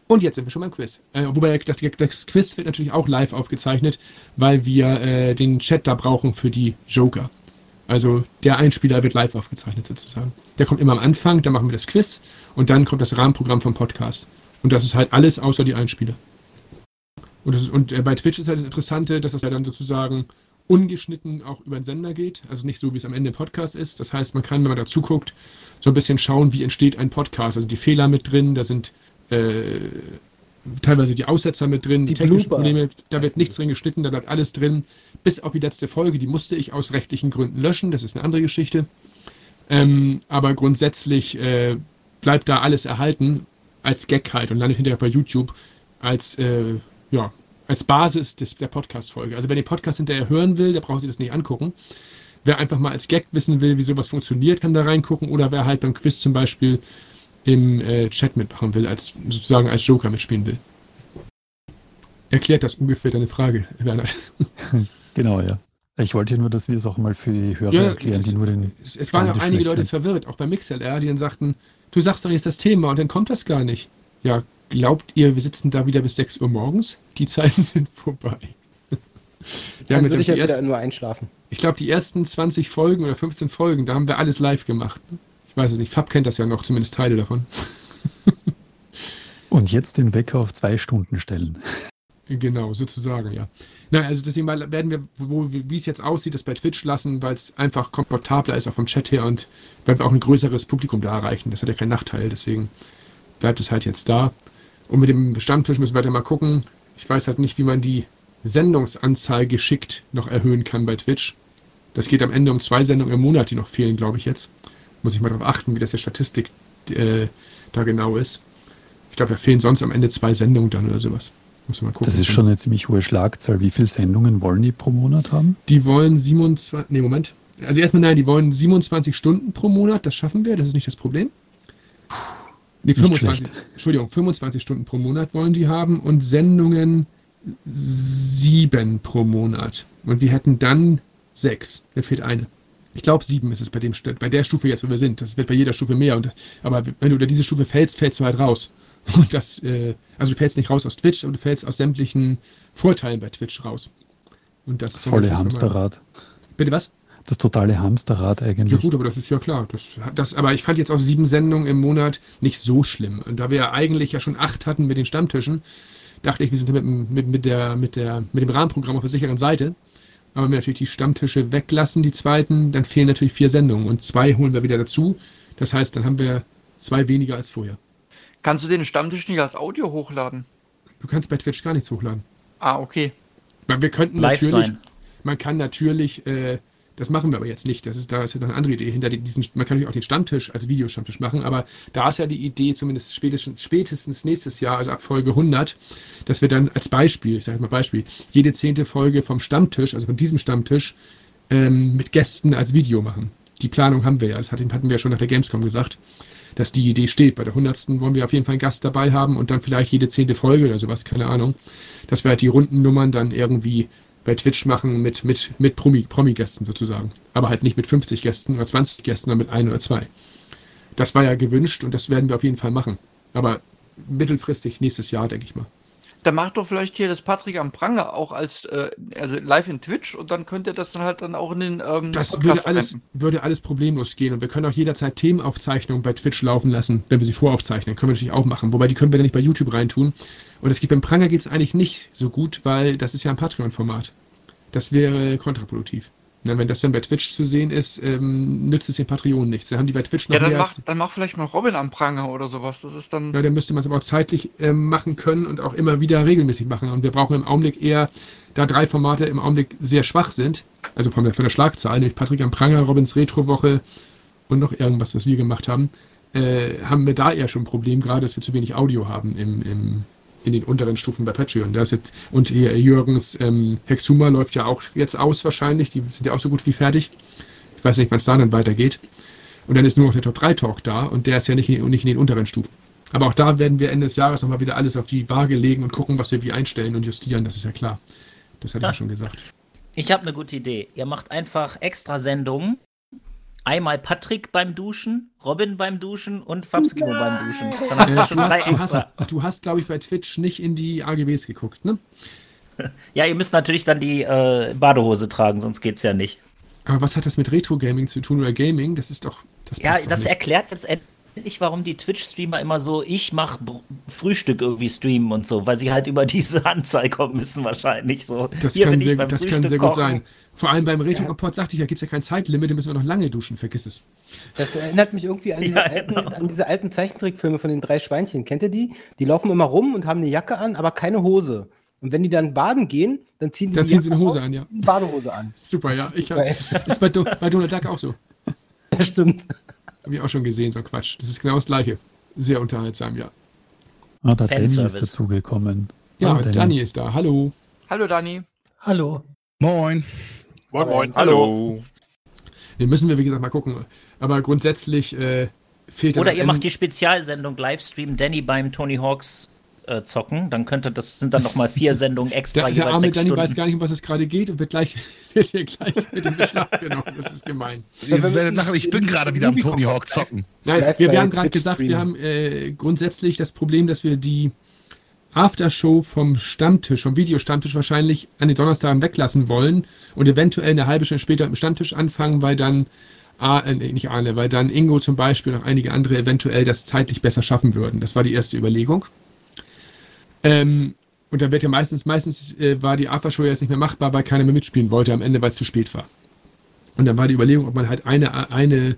F: Und jetzt sind wir schon beim Quiz. Wobei das Quiz wird natürlich auch live aufgezeichnet, weil wir den Chat da brauchen für die Joker. Also der Einspieler wird live aufgezeichnet sozusagen. Der kommt immer am Anfang, dann machen wir das Quiz und dann kommt das Rahmenprogramm vom Podcast. Und das ist halt alles außer die Einspieler. Und bei Twitch ist halt das Interessante, dass das ja dann sozusagen ungeschnitten auch über den Sender geht. Also nicht so, wie es am Ende im Podcast ist. Das heißt, man kann, wenn man dazu guckt, so ein bisschen schauen, wie entsteht ein Podcast. Also die Fehler mit drin, da sind teilweise die Aussetzer mit drin, die technischen Probleme, da wird nichts drin geschnitten, da bleibt alles drin. Bis auf die letzte Folge, die musste ich aus rechtlichen Gründen löschen, das ist eine andere Geschichte. Aber grundsätzlich bleibt da alles erhalten als Gag halt und landet hinterher bei YouTube als Basis der Podcast-Folge. Also wer den Podcast hinterher hören will, der braucht sich das nicht angucken. Wer einfach mal als Gag wissen will, wie sowas funktioniert, kann da reingucken. Oder wer halt beim Quiz zum Beispiel im Chat mitmachen will, sozusagen als Joker mitspielen will. Erklärt das ungefähr deine Frage, Werner?
G: Genau, ja. Ich wollte nur, dass wir es auch mal für die Hörer erklären, die nur den...
F: Es waren auch einige Leute verwirrt, auch bei MixLR, die dann sagten, du sagst doch jetzt das Thema und dann kommt das gar nicht. Ja, glaubt ihr, wir sitzen da wieder bis 6 Uhr morgens? Die Zeiten sind vorbei.
D: Dann würde ich ja wieder nur einschlafen.
F: Ich glaube, die ersten 20 Folgen oder 15 Folgen, da haben wir alles live gemacht. Ich weiß es nicht, Fab kennt das ja noch, zumindest Teile davon.
G: Und jetzt den Wecker auf 2 Stunden stellen.
F: Genau, sozusagen, ja. Nein, also deswegen werden wir, wie es jetzt aussieht, das bei Twitch lassen, weil es einfach komfortabler ist, auch vom Chat her und weil wir auch ein größeres Publikum da erreichen. Das hat ja keinen Nachteil, deswegen bleibt es halt jetzt da. Und mit dem Stammtisch müssen wir weiter mal gucken. Ich weiß halt nicht, wie man die Sendungsanzahl geschickt noch erhöhen kann bei Twitch. Das geht am Ende um 2 Sendungen im Monat, die noch fehlen, glaube ich jetzt. Muss ich mal darauf achten, wie das der Statistik da genau ist. Ich glaube, da fehlen sonst am Ende 2 Sendungen dann oder sowas. Muss man mal gucken.
G: Das ist schon eine ziemlich hohe Schlagzahl. Wie viele Sendungen wollen die pro Monat haben?
F: Die wollen 27... Nee, Moment. Also erstmal nein, die wollen 27 Stunden pro Monat. Das schaffen wir, das ist nicht das Problem. Nee, 25. Entschuldigung, 25 Stunden pro Monat wollen die haben und Sendungen 7 pro Monat. Und wir hätten dann 6. Da fehlt eine. Ich glaube, 7 ist es bei der Stufe jetzt, wo wir sind. Das wird bei jeder Stufe mehr. Aber wenn du unter diese Stufe fällst du halt raus. Und also du fällst nicht raus aus Twitch, aber du fällst aus sämtlichen Vorteilen bei Twitch raus. Und das
G: volle Hamsterrad.
F: Bitte was?
G: Das totale Hamsterrad eigentlich.
F: Ja gut, aber das ist ja klar. Aber ich fand jetzt auch 7 Sendungen im Monat nicht so schlimm. Und da wir ja eigentlich schon 8 hatten mit den Stammtischen, dachte ich, wir sind mit dem Rahmenprogramm auf der sicheren Seite. Aber wenn wir natürlich die Stammtische weglassen, die zweiten, dann fehlen natürlich 4 Sendungen. Und 2 holen wir wieder dazu. Das heißt, dann haben wir 2 weniger als vorher.
B: Kannst du den Stammtisch nicht als Audio hochladen?
F: Du kannst bei Twitch gar nichts hochladen.
B: Ah, okay.
F: Weil wir könnten
I: live
F: natürlich,
I: sein.
F: Man kann natürlich, das machen wir aber jetzt nicht, da ist ja noch eine andere Idee hinter man kann natürlich auch den Stammtisch als Videostammtisch machen, aber da ist ja die Idee, zumindest spätestens nächstes Jahr, also ab Folge 100, dass wir dann als Beispiel, ich sage mal Beispiel, jede 10. Folge vom Stammtisch, also von diesem Stammtisch, mit Gästen als Video machen. Die Planung haben wir ja, das hatten wir ja schon nach der Gamescom gesagt, dass die Idee steht. Bei der 100. wollen wir auf jeden Fall einen Gast dabei haben und dann vielleicht jede 10. Folge oder sowas, keine Ahnung, dass wir halt die Rundennummern dann irgendwie bei Twitch machen mit Promi-Gästen sozusagen. Aber halt nicht mit 50 Gästen oder 20 Gästen, sondern mit 1 oder 2. Das war ja gewünscht und das werden wir auf jeden Fall machen. Aber mittelfristig nächstes Jahr, denke ich mal.
B: Dann macht doch vielleicht hier das Patrick am Pranger auch als also live in Twitch und dann könnt ihr das dann auch in den
F: das würde alles problemlos gehen und wir können auch jederzeit Themenaufzeichnungen bei Twitch laufen lassen, wenn wir sie voraufzeichnen. Können wir natürlich auch machen, wobei die können wir dann nicht bei YouTube reintun. Und es gibt beim Pranger geht es eigentlich nicht so gut, weil das ist ja ein Patreon-Format. Das wäre kontraproduktiv. Na, wenn das dann bei Twitch zu sehen ist, nützt es den Patreonen nichts. Dann haben die bei Twitch noch
B: mehr. Dann mach vielleicht mal Robin am Pranger oder sowas. Das ist dann.
F: Ja, dann müsste man es aber auch zeitlich machen können und auch immer wieder regelmäßig machen. Und wir brauchen im Augenblick eher, da 3 Formate im Augenblick sehr schwach sind, also von der Schlagzahl, nämlich Patrick am Pranger, Robins Retro-Woche und noch irgendwas, was wir gemacht haben, haben wir da eher schon ein Problem, gerade dass wir zu wenig Audio haben in den unteren Stufen bei Patreon. Und hier Jürgens Hexuma läuft ja auch jetzt aus wahrscheinlich. Die sind ja auch so gut wie fertig. Ich weiß nicht, wann es da dann weitergeht. Und dann ist nur noch der Top 3 Talk da und der ist ja nicht in den unteren Stufen. Aber auch da werden wir Ende des Jahres nochmal wieder alles auf die Waage legen und gucken, was wir wie einstellen und justieren. Das ist ja klar. Das hatte ich ja schon gesagt.
I: Ich habe eine gute Idee. Ihr macht einfach extra Sendungen einmal Patrick beim Duschen, Robin beim Duschen und Fabskimo beim Duschen. Dann habt ihr schon 3 extra.
F: Du hast, glaube ich, bei Twitch nicht in die AGBs geguckt, ne?
I: Ja, ihr müsst natürlich dann die Badehose tragen, sonst geht's ja nicht.
F: Aber was hat das mit Retro-Gaming zu tun oder Gaming? Das ist doch.
I: Ja,
F: passt doch
I: das
F: nicht.
I: erklärt jetzt endlich, warum die Twitch-Streamer immer so, ich mach Frühstück irgendwie streamen und so, weil sie halt über diese Anzahl kommen müssen wahrscheinlich so.
F: Das
I: Hier
F: kann
I: bin ich
F: sehr,
I: beim
F: das kann
I: Frühstück
F: sehr gut
I: kochen.
F: sein. Vor allem beim Retro-Report sagte ich, da gibt es ja kein Zeitlimit, da müssen wir noch lange duschen, vergiss es.
D: Das erinnert mich irgendwie an diese alten Zeichentrickfilme von den 3 Schweinchen. Kennt ihr die? Die laufen immer rum und haben eine Jacke an, aber keine Hose. Und wenn die dann baden gehen, dann ziehen die
F: Dann ziehen sie eine
D: Jacke
F: Hose
D: auf
F: an, ja.
D: und eine Badehose an.
F: Super, ja.
D: Geil.
F: Ist bei Donald Duck auch so.
D: Das stimmt.
F: Habe ich auch schon gesehen, so ein Quatsch. Das ist genau das Gleiche. Sehr unterhaltsam, ja.
G: Ah, der Danny ist
I: Fanservice.
G: dazugekommen.
F: Ja,
G: Danny.
F: Dani ist da. Hallo.
B: Hallo Dani.
J: Hallo. Moin.
H: Moin, moin.
C: Hallo.
F: Den müssen wir, wie gesagt, mal gucken. Aber grundsätzlich fehlt
I: Oder
F: am
I: ihr
F: Ende-
I: macht die Spezialsendung Livestream Danny beim Tony Hawks zocken, dann das sind dann nochmal 4 Sendungen extra,
F: Der
I: jeweils
F: arme
I: 6
F: Danny
I: Stunden.
F: weiß gar nicht, um was es gerade geht und wird hier gleich mit dem Beschlag genommen. Das ist gemein.
J: Ihr werdet lachen, ich bin gerade wieder am Tony Hawk zocken.
F: Nein,
D: Live
F: wir
D: bei
F: haben gerade
D: Twitch
F: gesagt, wir
D: streamen.
F: haben grundsätzlich das Problem, dass wir die Aftershow vom Videostammtisch wahrscheinlich an den Donnerstagen weglassen wollen und eventuell eine halbe Stunde später mit dem Stammtisch anfangen, weil dann weil dann Ingo zum Beispiel und auch einige andere eventuell das zeitlich besser schaffen würden. Das war die erste Überlegung. Und dann wird ja meistens war die Aftershow jetzt nicht mehr machbar, weil keiner mehr mitspielen wollte am Ende, weil es zu spät war. Und dann war die Überlegung, ob man halt ein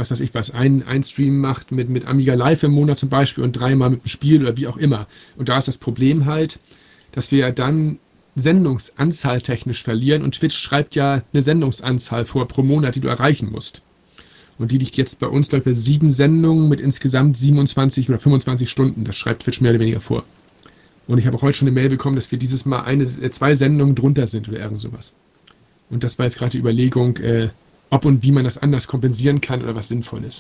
F: Stream macht mit Amiga Live im Monat zum Beispiel und 3-mal mit dem Spiel oder wie auch immer. Und da ist das Problem halt, dass wir ja dann Sendungsanzahl technisch verlieren und Twitch schreibt ja eine Sendungsanzahl vor pro Monat, die du erreichen musst. Und die liegt jetzt bei uns, glaube ich, bei 7 Sendungen mit insgesamt 27 oder 25 Stunden. Das schreibt Twitch mehr oder weniger vor. Und ich habe auch heute schon eine Mail bekommen, dass wir dieses Mal 2 Sendungen drunter sind oder irgend sowas. Und das war jetzt gerade die Überlegung, ob und wie man das anders kompensieren kann oder was sinnvoll ist.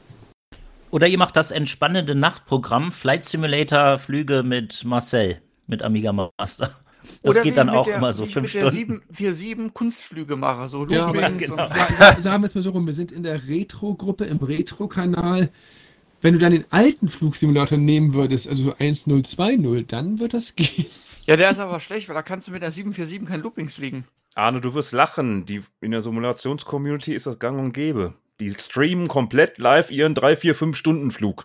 I: Oder ihr macht das entspannende Nachtprogramm Flight Simulator Flüge mit Marcel, mit Amiga Master. Das
B: Oder
I: geht
B: wie
I: dann
B: ich mit
I: auch
B: der-
I: immer so
B: wie ich
I: 5
B: mit der
I: Stunden.
B: 747 Kunstflüge mache, so
F: Ja, aber
B: Loopings
I: genau.
B: und
F: Sagen wir es mal so rum, wir sind in der Retro-Gruppe, im Retro-Kanal. Wenn du dann den alten Flugsimulator nehmen würdest, also so 1020, dann wird das gehen.
B: Ja, der ist aber schlecht, weil da kannst du mit der 747 kein Loopings fliegen.
C: Arne, du wirst lachen. In der Simulations-Community ist das gang und gäbe. Die streamen komplett live ihren 3-4-5-Stunden-Flug.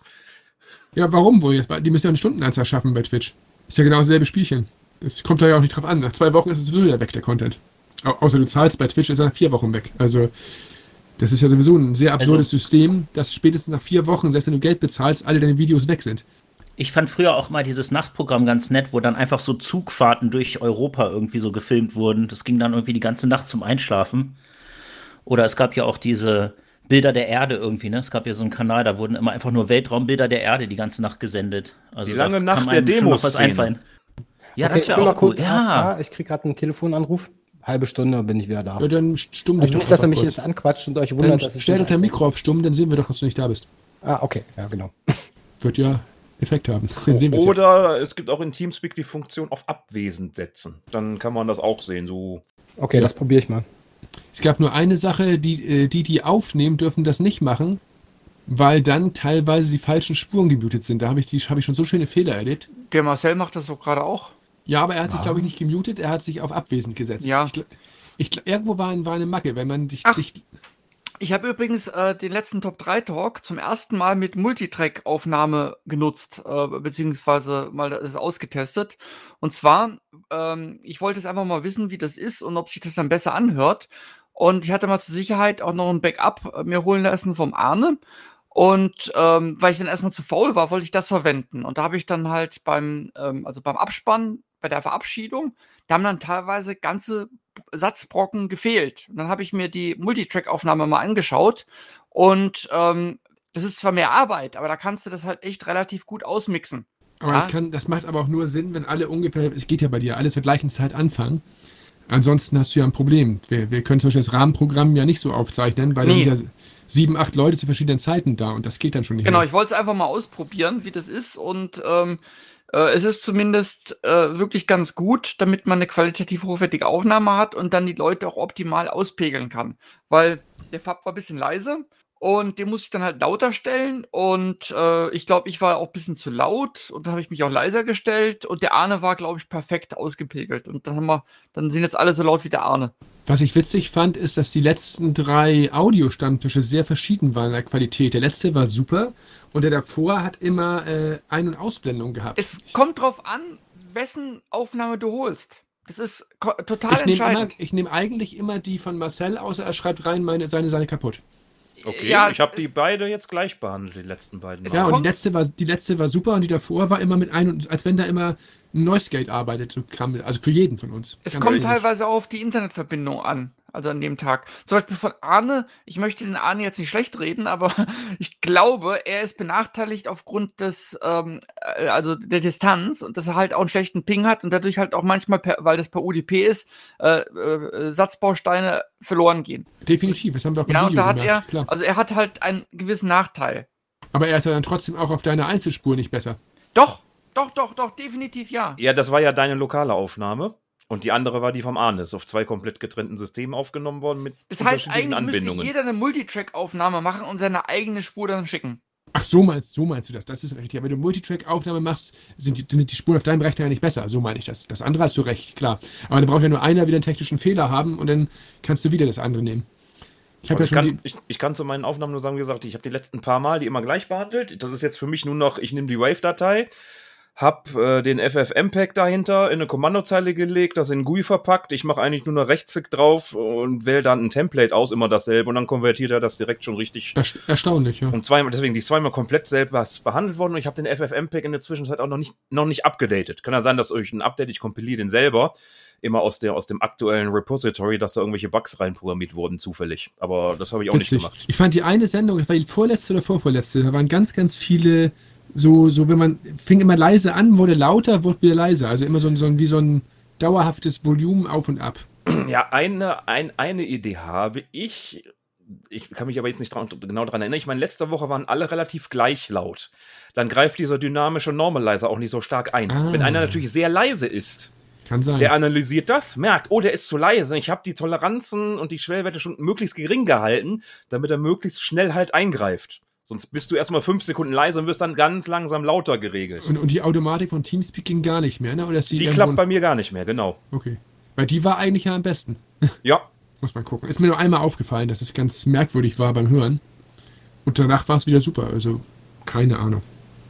F: Ja, warum wohl jetzt? Die müssen ja eine Stundenanzahl schaffen bei Twitch. Ist ja genau dasselbe Spielchen. Das kommt da ja auch nicht drauf an. Nach 2 Wochen ist es sowieso wieder weg, der Content. Außer du zahlst bei Twitch, ist er nach 4 Wochen weg. Also, das ist ja sowieso ein sehr absurdes System, dass spätestens nach 4 Wochen, selbst wenn du Geld bezahlst, alle deine Videos weg sind.
I: Ich fand früher auch mal dieses Nachtprogramm ganz nett, wo dann einfach so Zugfahrten durch Europa irgendwie so gefilmt wurden. Das ging dann irgendwie die ganze Nacht zum Einschlafen. Oder es gab ja auch diese Bilder der Erde irgendwie, ne? Es gab ja so einen Kanal, da wurden immer einfach nur Weltraumbilder der Erde die ganze Nacht gesendet. Also
C: Die lange
I: da kann
C: Nacht
I: einem
C: der
I: schon noch was
C: Demoszene.
I: einfallen. Ja,
D: Okay,
I: das
D: ich bin
I: wäre
D: mal
I: auch cool.
D: kurz
I: Ja.
D: AFK. Ich kriege gerade einen Telefonanruf. Halbe Stunde bin ich wieder da.
F: Ja, dann stumm dich
D: Also
F: doch
D: nicht, dass er
F: einfach
D: mich
F: kurz.
D: jetzt anquatscht und euch wundert,
F: Dann
D: dass ich
F: stell doch
D: nicht
F: dein
D: eindenke.
F: Mikro auf stumm, dann sehen wir doch, dass du nicht da bist.
D: Ah, okay. Ja, genau.
F: Wird ja Effekt haben. Dann sehen wir es ja.
C: Oder es gibt auch in Teamspeak die Funktion auf abwesend setzen. Dann kann man das auch sehen. So.
D: Okay, das probiere ich mal.
F: Es gab nur eine Sache, die aufnehmen, dürfen das nicht machen, weil dann teilweise die falschen Spuren gemutet sind. Da habe ich schon so schöne Fehler erlebt.
B: Der Marcel macht das doch gerade auch.
F: Ja, aber er hat sich, glaube ich, nicht gemutet, er hat sich auf abwesend gesetzt.
B: Ja.
F: Irgendwo war eine Macke, wenn man sich...
B: Ich habe übrigens den letzten Top 3 Talk zum ersten Mal mit Multitrack-Aufnahme genutzt, beziehungsweise mal das ausgetestet. Und zwar, ich wollte es einfach mal wissen, wie das ist und ob sich das dann besser anhört. Und ich hatte mal zur Sicherheit auch noch ein Backup mir holen lassen vom Arne. Und weil ich dann erstmal zu faul war, wollte ich das verwenden. Und da habe ich dann halt beim Abspann, bei der Verabschiedung, da haben dann teilweise ganze Satzbrocken gefehlt. Und dann habe ich mir die Multitrack-Aufnahme mal angeschaut. Und das ist zwar mehr Arbeit, aber da kannst du das halt echt relativ gut ausmixen.
F: Aber das macht aber auch nur Sinn, wenn alle ungefähr, es geht ja bei dir, alle zur gleichen Zeit anfangen. Ansonsten hast du ja ein Problem. Wir können zum Beispiel das Rahmenprogramm ja nicht so aufzeichnen, weil da sind ja 7, 8 Leute zu verschiedenen Zeiten da und das geht dann schon nicht
B: Genau,
F: mehr.
B: ich wollte es einfach mal ausprobieren, wie das ist und es ist zumindest wirklich ganz gut, damit man eine qualitativ hochwertige Aufnahme hat und dann die Leute auch optimal auspegeln kann. Weil der Fab war ein bisschen leise und den musste ich dann halt lauter stellen und ich glaube, ich war auch ein bisschen zu laut und dann habe ich mich auch leiser gestellt und der Arne war, glaube ich, perfekt ausgepegelt und dann sind jetzt alle so laut wie der Arne.
F: Was ich witzig fand, ist, dass die letzten 3 Audiostammtische sehr verschieden waren in der Qualität. Der letzte war super und der davor hat immer Ein- und Ausblendung gehabt.
B: Es kommt drauf an, wessen Aufnahme du holst. Das ist total entscheidend.
F: Ich nehme eigentlich immer die von Marcel, außer er schreibt rein, seine kaputt.
C: Okay,
B: Ja,
C: ich habe die beide jetzt gleich behandelt, die letzten beiden.
F: Ja,
C: Mal.
F: und die letzte war super und die davor war immer mit als wenn da immer ein Noise Gate arbeitet, so also für jeden von uns.
B: Es
F: Ganz
B: kommt
F: ehrlich.
B: teilweise auch auf die Internetverbindung an, also an dem Tag. Zum Beispiel von Arne, ich möchte den Arne jetzt nicht schlecht reden, aber ich glaube, er ist benachteiligt aufgrund also der Distanz und dass er halt auch einen schlechten Ping hat und dadurch halt auch manchmal, weil das per UDP ist, Satzbausteine verloren gehen.
F: Definitiv, das haben wir auch
B: Ja,
F: im
B: und
F: Video
B: da hat
F: gemerkt, klar.
B: also er hat halt einen gewissen Nachteil.
F: Aber er ist ja dann trotzdem auch auf deiner Einzelspur nicht besser.
B: Doch, definitiv ja.
C: Ja, das war ja deine lokale Aufnahme. Und die andere war die vom Arne. Ist auf 2 komplett getrennten Systemen aufgenommen worden mit
B: Das heißt,
C: unterschiedlichen
B: eigentlich müsste
C: Anbindungen.
B: jeder eine Multitrack-Aufnahme machen und seine eigene Spur dann schicken.
F: Ach, so meinst du das? Das ist richtig. Ja, wenn du Multitrack-Aufnahme machst, sind die Spuren auf deinem Rechner ja nicht besser. So meine ich das. Das andere hast du recht, klar. Aber dann braucht ja nur einer wieder einen technischen Fehler haben und dann kannst du wieder das andere nehmen.
C: Ich kann zu meinen Aufnahmen nur sagen, wie gesagt, ich habe die letzten paar Mal die immer gleich behandelt. Das ist jetzt für mich nur noch, ich nehme die Wave-Datei, hab den FFmpeg dahinter in eine Kommandozeile gelegt, das in GUI verpackt. Ich mache eigentlich nur noch Rechtsklick drauf und wähle dann ein Template aus, immer dasselbe, und dann konvertiert er das direkt schon richtig.
F: Erstaunlich, ja.
C: Und deswegen die 2-mal komplett selber behandelt worden und ich habe den FFmpeg in der Zwischenzeit auch noch nicht abgedatet. Kann ja sein, dass durch ein Update, ich kompiliere den selber, immer aus dem aktuellen Repository, dass da irgendwelche Bugs reinprogrammiert wurden, zufällig. Aber das habe ich auch nicht gemacht.
F: Ich fand die eine Sendung, das war die vorletzte oder vorvorletzte, da waren ganz, ganz viele so wenn man fing immer leise an, wurde lauter, wurde wieder leiser. Also immer wie so ein dauerhaftes Volumen auf und ab.
C: Ja, eine Idee habe ich. Ich kann mich aber jetzt nicht genau daran erinnern. Ich meine, letzte Woche waren alle relativ gleich laut. Dann greift dieser dynamische Normalizer auch nicht so stark ein. Wenn einer natürlich sehr leise ist,
F: kann sein.
C: Der analysiert das, merkt, oh, der ist zu leise. Ich habe die Toleranzen und die Schwellwerte schon möglichst gering gehalten, damit er möglichst schnell halt eingreift. Sonst bist du erstmal 5 Sekunden leise und wirst dann ganz langsam lauter geregelt.
F: Und die Automatik von Teamspeak ging gar nicht mehr, ne? Oder ist die
C: klappt bei mir gar nicht mehr, genau.
F: Okay. Weil die war eigentlich ja am besten.
C: Ja.
F: Muss man gucken. Ist mir nur einmal aufgefallen, dass es ganz merkwürdig war beim Hören. Und danach war es wieder super. Also, keine Ahnung.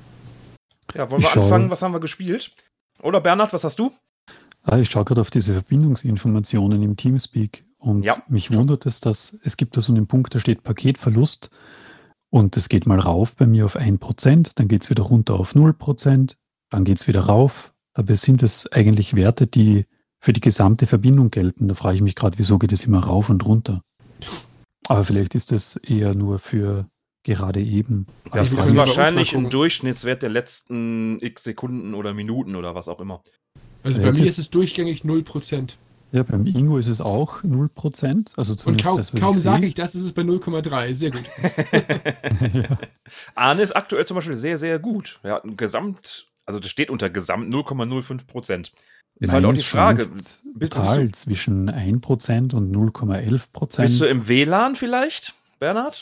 C: Ja, wollen wir anfangen? Was haben wir gespielt? Oder Bernhard, was hast du?
G: Ich schaue gerade auf diese Verbindungsinformationen im Teamspeak und mich wundert es, dass es gibt da so einen Punkt, da steht Paketverlust. Und es geht mal rauf bei mir auf 1%, dann geht es wieder runter auf 0%, dann geht es wieder rauf. Dabei sind es eigentlich Werte, die für die gesamte Verbindung gelten. Da frage ich mich gerade, wieso geht es immer rauf und runter? Aber vielleicht ist das eher nur für gerade eben.
C: Das ist wahrscheinlich ein Durchschnittswert der letzten x Sekunden oder Minuten oder was auch immer.
F: Also bei mir ist es durchgängig 0%.
G: Ja, beim Ingo ist es auch 0%. Also zumindest
F: und kaum sage ich das, ist es bei 0,3. Sehr gut.
C: Ja. Arne ist aktuell zum Beispiel sehr, sehr gut. Er hat ein also das steht unter Gesamt 0,05%. Ist halt auch die Frage.
G: Total zwischen 1% und 0,11%.
C: Bist du im WLAN vielleicht, Bernhard?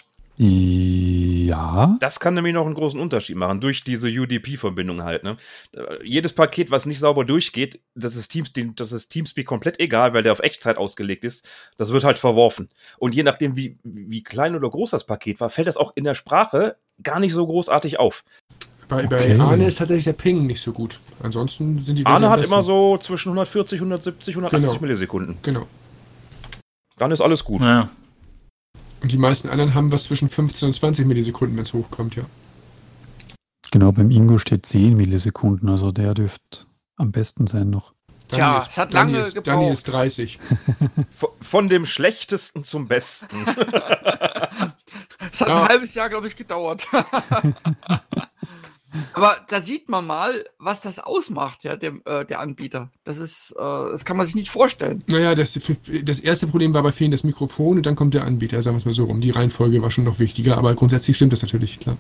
G: Ja.
C: Das kann nämlich noch einen großen Unterschied machen, durch diese UDP-Verbindung halt. Ne? Jedes Paket, was nicht sauber durchgeht, das ist Teamspeak komplett egal, weil der auf Echtzeit ausgelegt ist. Das wird halt verworfen. Und je nachdem, wie klein oder groß das Paket war, fällt das auch in der Sprache gar nicht so großartig auf.
F: Bei Arne ist tatsächlich der Ping nicht so gut. Ansonsten sind die
C: Arne hat immer so zwischen 140, 170, 180 Millisekunden.
F: Genau.
C: Dann ist alles gut.
I: Ja.
F: Und die meisten anderen haben was zwischen 15 und 20 Millisekunden, wenn es hochkommt, ja.
G: Genau, beim Ingo steht 10 Millisekunden, also der dürfte am besten sein noch.
B: Tja, es hat lange gebraucht.
F: Dani ist 30.
C: Von dem Schlechtesten zum Besten.
B: Es hat ein halbes Jahr, glaube ich, gedauert. Aber da sieht man mal, was das ausmacht, ja, der Anbieter. Das kann man sich nicht vorstellen.
F: Naja, das erste Problem war bei vielen das Mikrofon und dann kommt der Anbieter, sagen wir es mal so rum. Die Reihenfolge war schon noch wichtiger, aber grundsätzlich stimmt das natürlich, klar.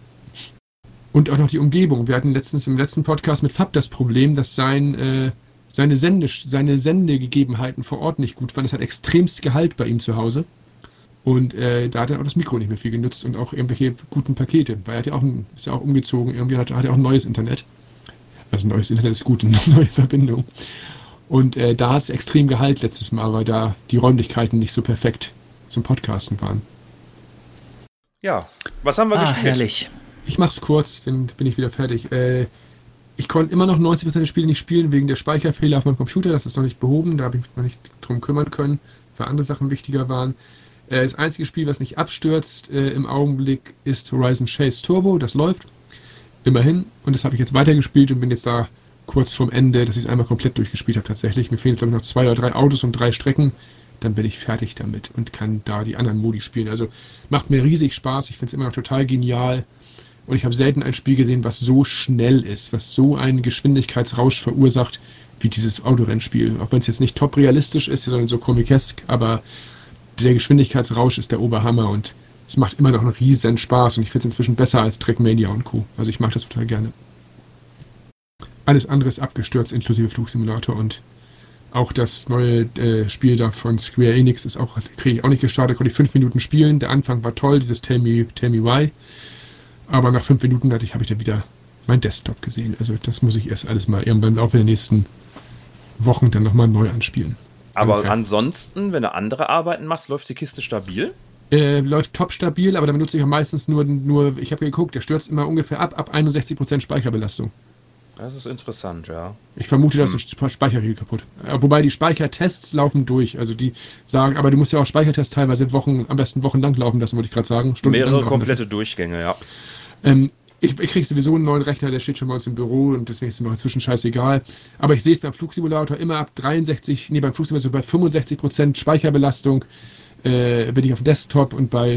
F: Und auch noch die Umgebung. Wir hatten im letzten Podcast mit Fab das Problem, dass sein seine Sendegegebenheiten vor Ort nicht gut waren. Es hat extremst Gehalt bei ihm zu Hause. Und da hat er auch das Mikro nicht mehr viel genutzt und auch irgendwelche guten Pakete. Weil er hat ja ist ja auch umgezogen, irgendwie hat er auch ein neues Internet. Also neues Internet ist gut, eine neue Verbindung. Und da hat es extrem Gehalt letztes Mal, weil da die Räumlichkeiten nicht so perfekt zum Podcasten waren.
C: Ja, was haben wir gespielt?
I: Herrlich.
F: Ich mach's kurz, dann bin ich wieder fertig. Ich konnte immer noch 90% der Spiele nicht spielen, wegen der Speicherfehler auf meinem Computer. Das ist noch nicht behoben, da habe ich mich noch nicht drum kümmern können, weil andere Sachen wichtiger waren. Das einzige Spiel, was nicht abstürzt im Augenblick, ist Horizon Chase Turbo. Das läuft. Immerhin. Und das habe ich jetzt weitergespielt und bin jetzt da kurz vorm Ende, dass ich es einmal komplett durchgespielt habe tatsächlich. Mir fehlen jetzt, glaube ich, noch 2 oder 3 Autos und 3 Strecken. Dann bin ich fertig damit und kann da die anderen Modi spielen. Also macht mir riesig Spaß. Ich finde es immer noch total genial. Und ich habe selten ein Spiel gesehen, was so schnell ist, was so einen Geschwindigkeitsrausch verursacht, wie dieses Autorennspiel. Auch wenn es jetzt nicht top realistisch ist, sondern so komikesk, aber der Geschwindigkeitsrausch ist der Oberhammer und es macht immer noch einen riesen Spaß und ich finde es inzwischen besser als Trackmania und Co. Also ich mache das total gerne. Alles andere ist abgestürzt, inklusive Flugsimulator und auch das neue Spiel da von Square Enix ist auch, kriege ich auch nicht gestartet, konnte ich 5 Minuten spielen. Der Anfang war toll, dieses Tell Me Why. Aber nach 5 Minuten habe ich da wieder mein Desktop gesehen. Also das muss ich erst alles mal irgendwann im Laufe der nächsten Wochen dann nochmal neu anspielen.
C: Aber
F: okay.
C: Ansonsten, wenn du andere Arbeiten machst, läuft die Kiste stabil?
F: Läuft top stabil, aber da benutze ich auch meistens nur ich habe geguckt, der stürzt immer ungefähr ab 61% Speicherbelastung.
C: Das ist interessant, ja.
F: Ich vermute, dass ist Speicherriegel kaputt. Wobei die Speichertests laufen durch. Also die sagen, aber du musst ja auch Speichertests teilweise am besten wochenlang laufen lassen, wollte ich gerade sagen.
C: Mehrere komplette Durchgänge, ja.
F: Ich kriege sowieso einen neuen Rechner, der steht schon bei uns im Büro und deswegen ist es mir inzwischen scheißegal. Aber ich sehe es beim Flugsimulator immer ab beim Flugsimulator bei 65% Speicherbelastung bin ich auf Desktop und bei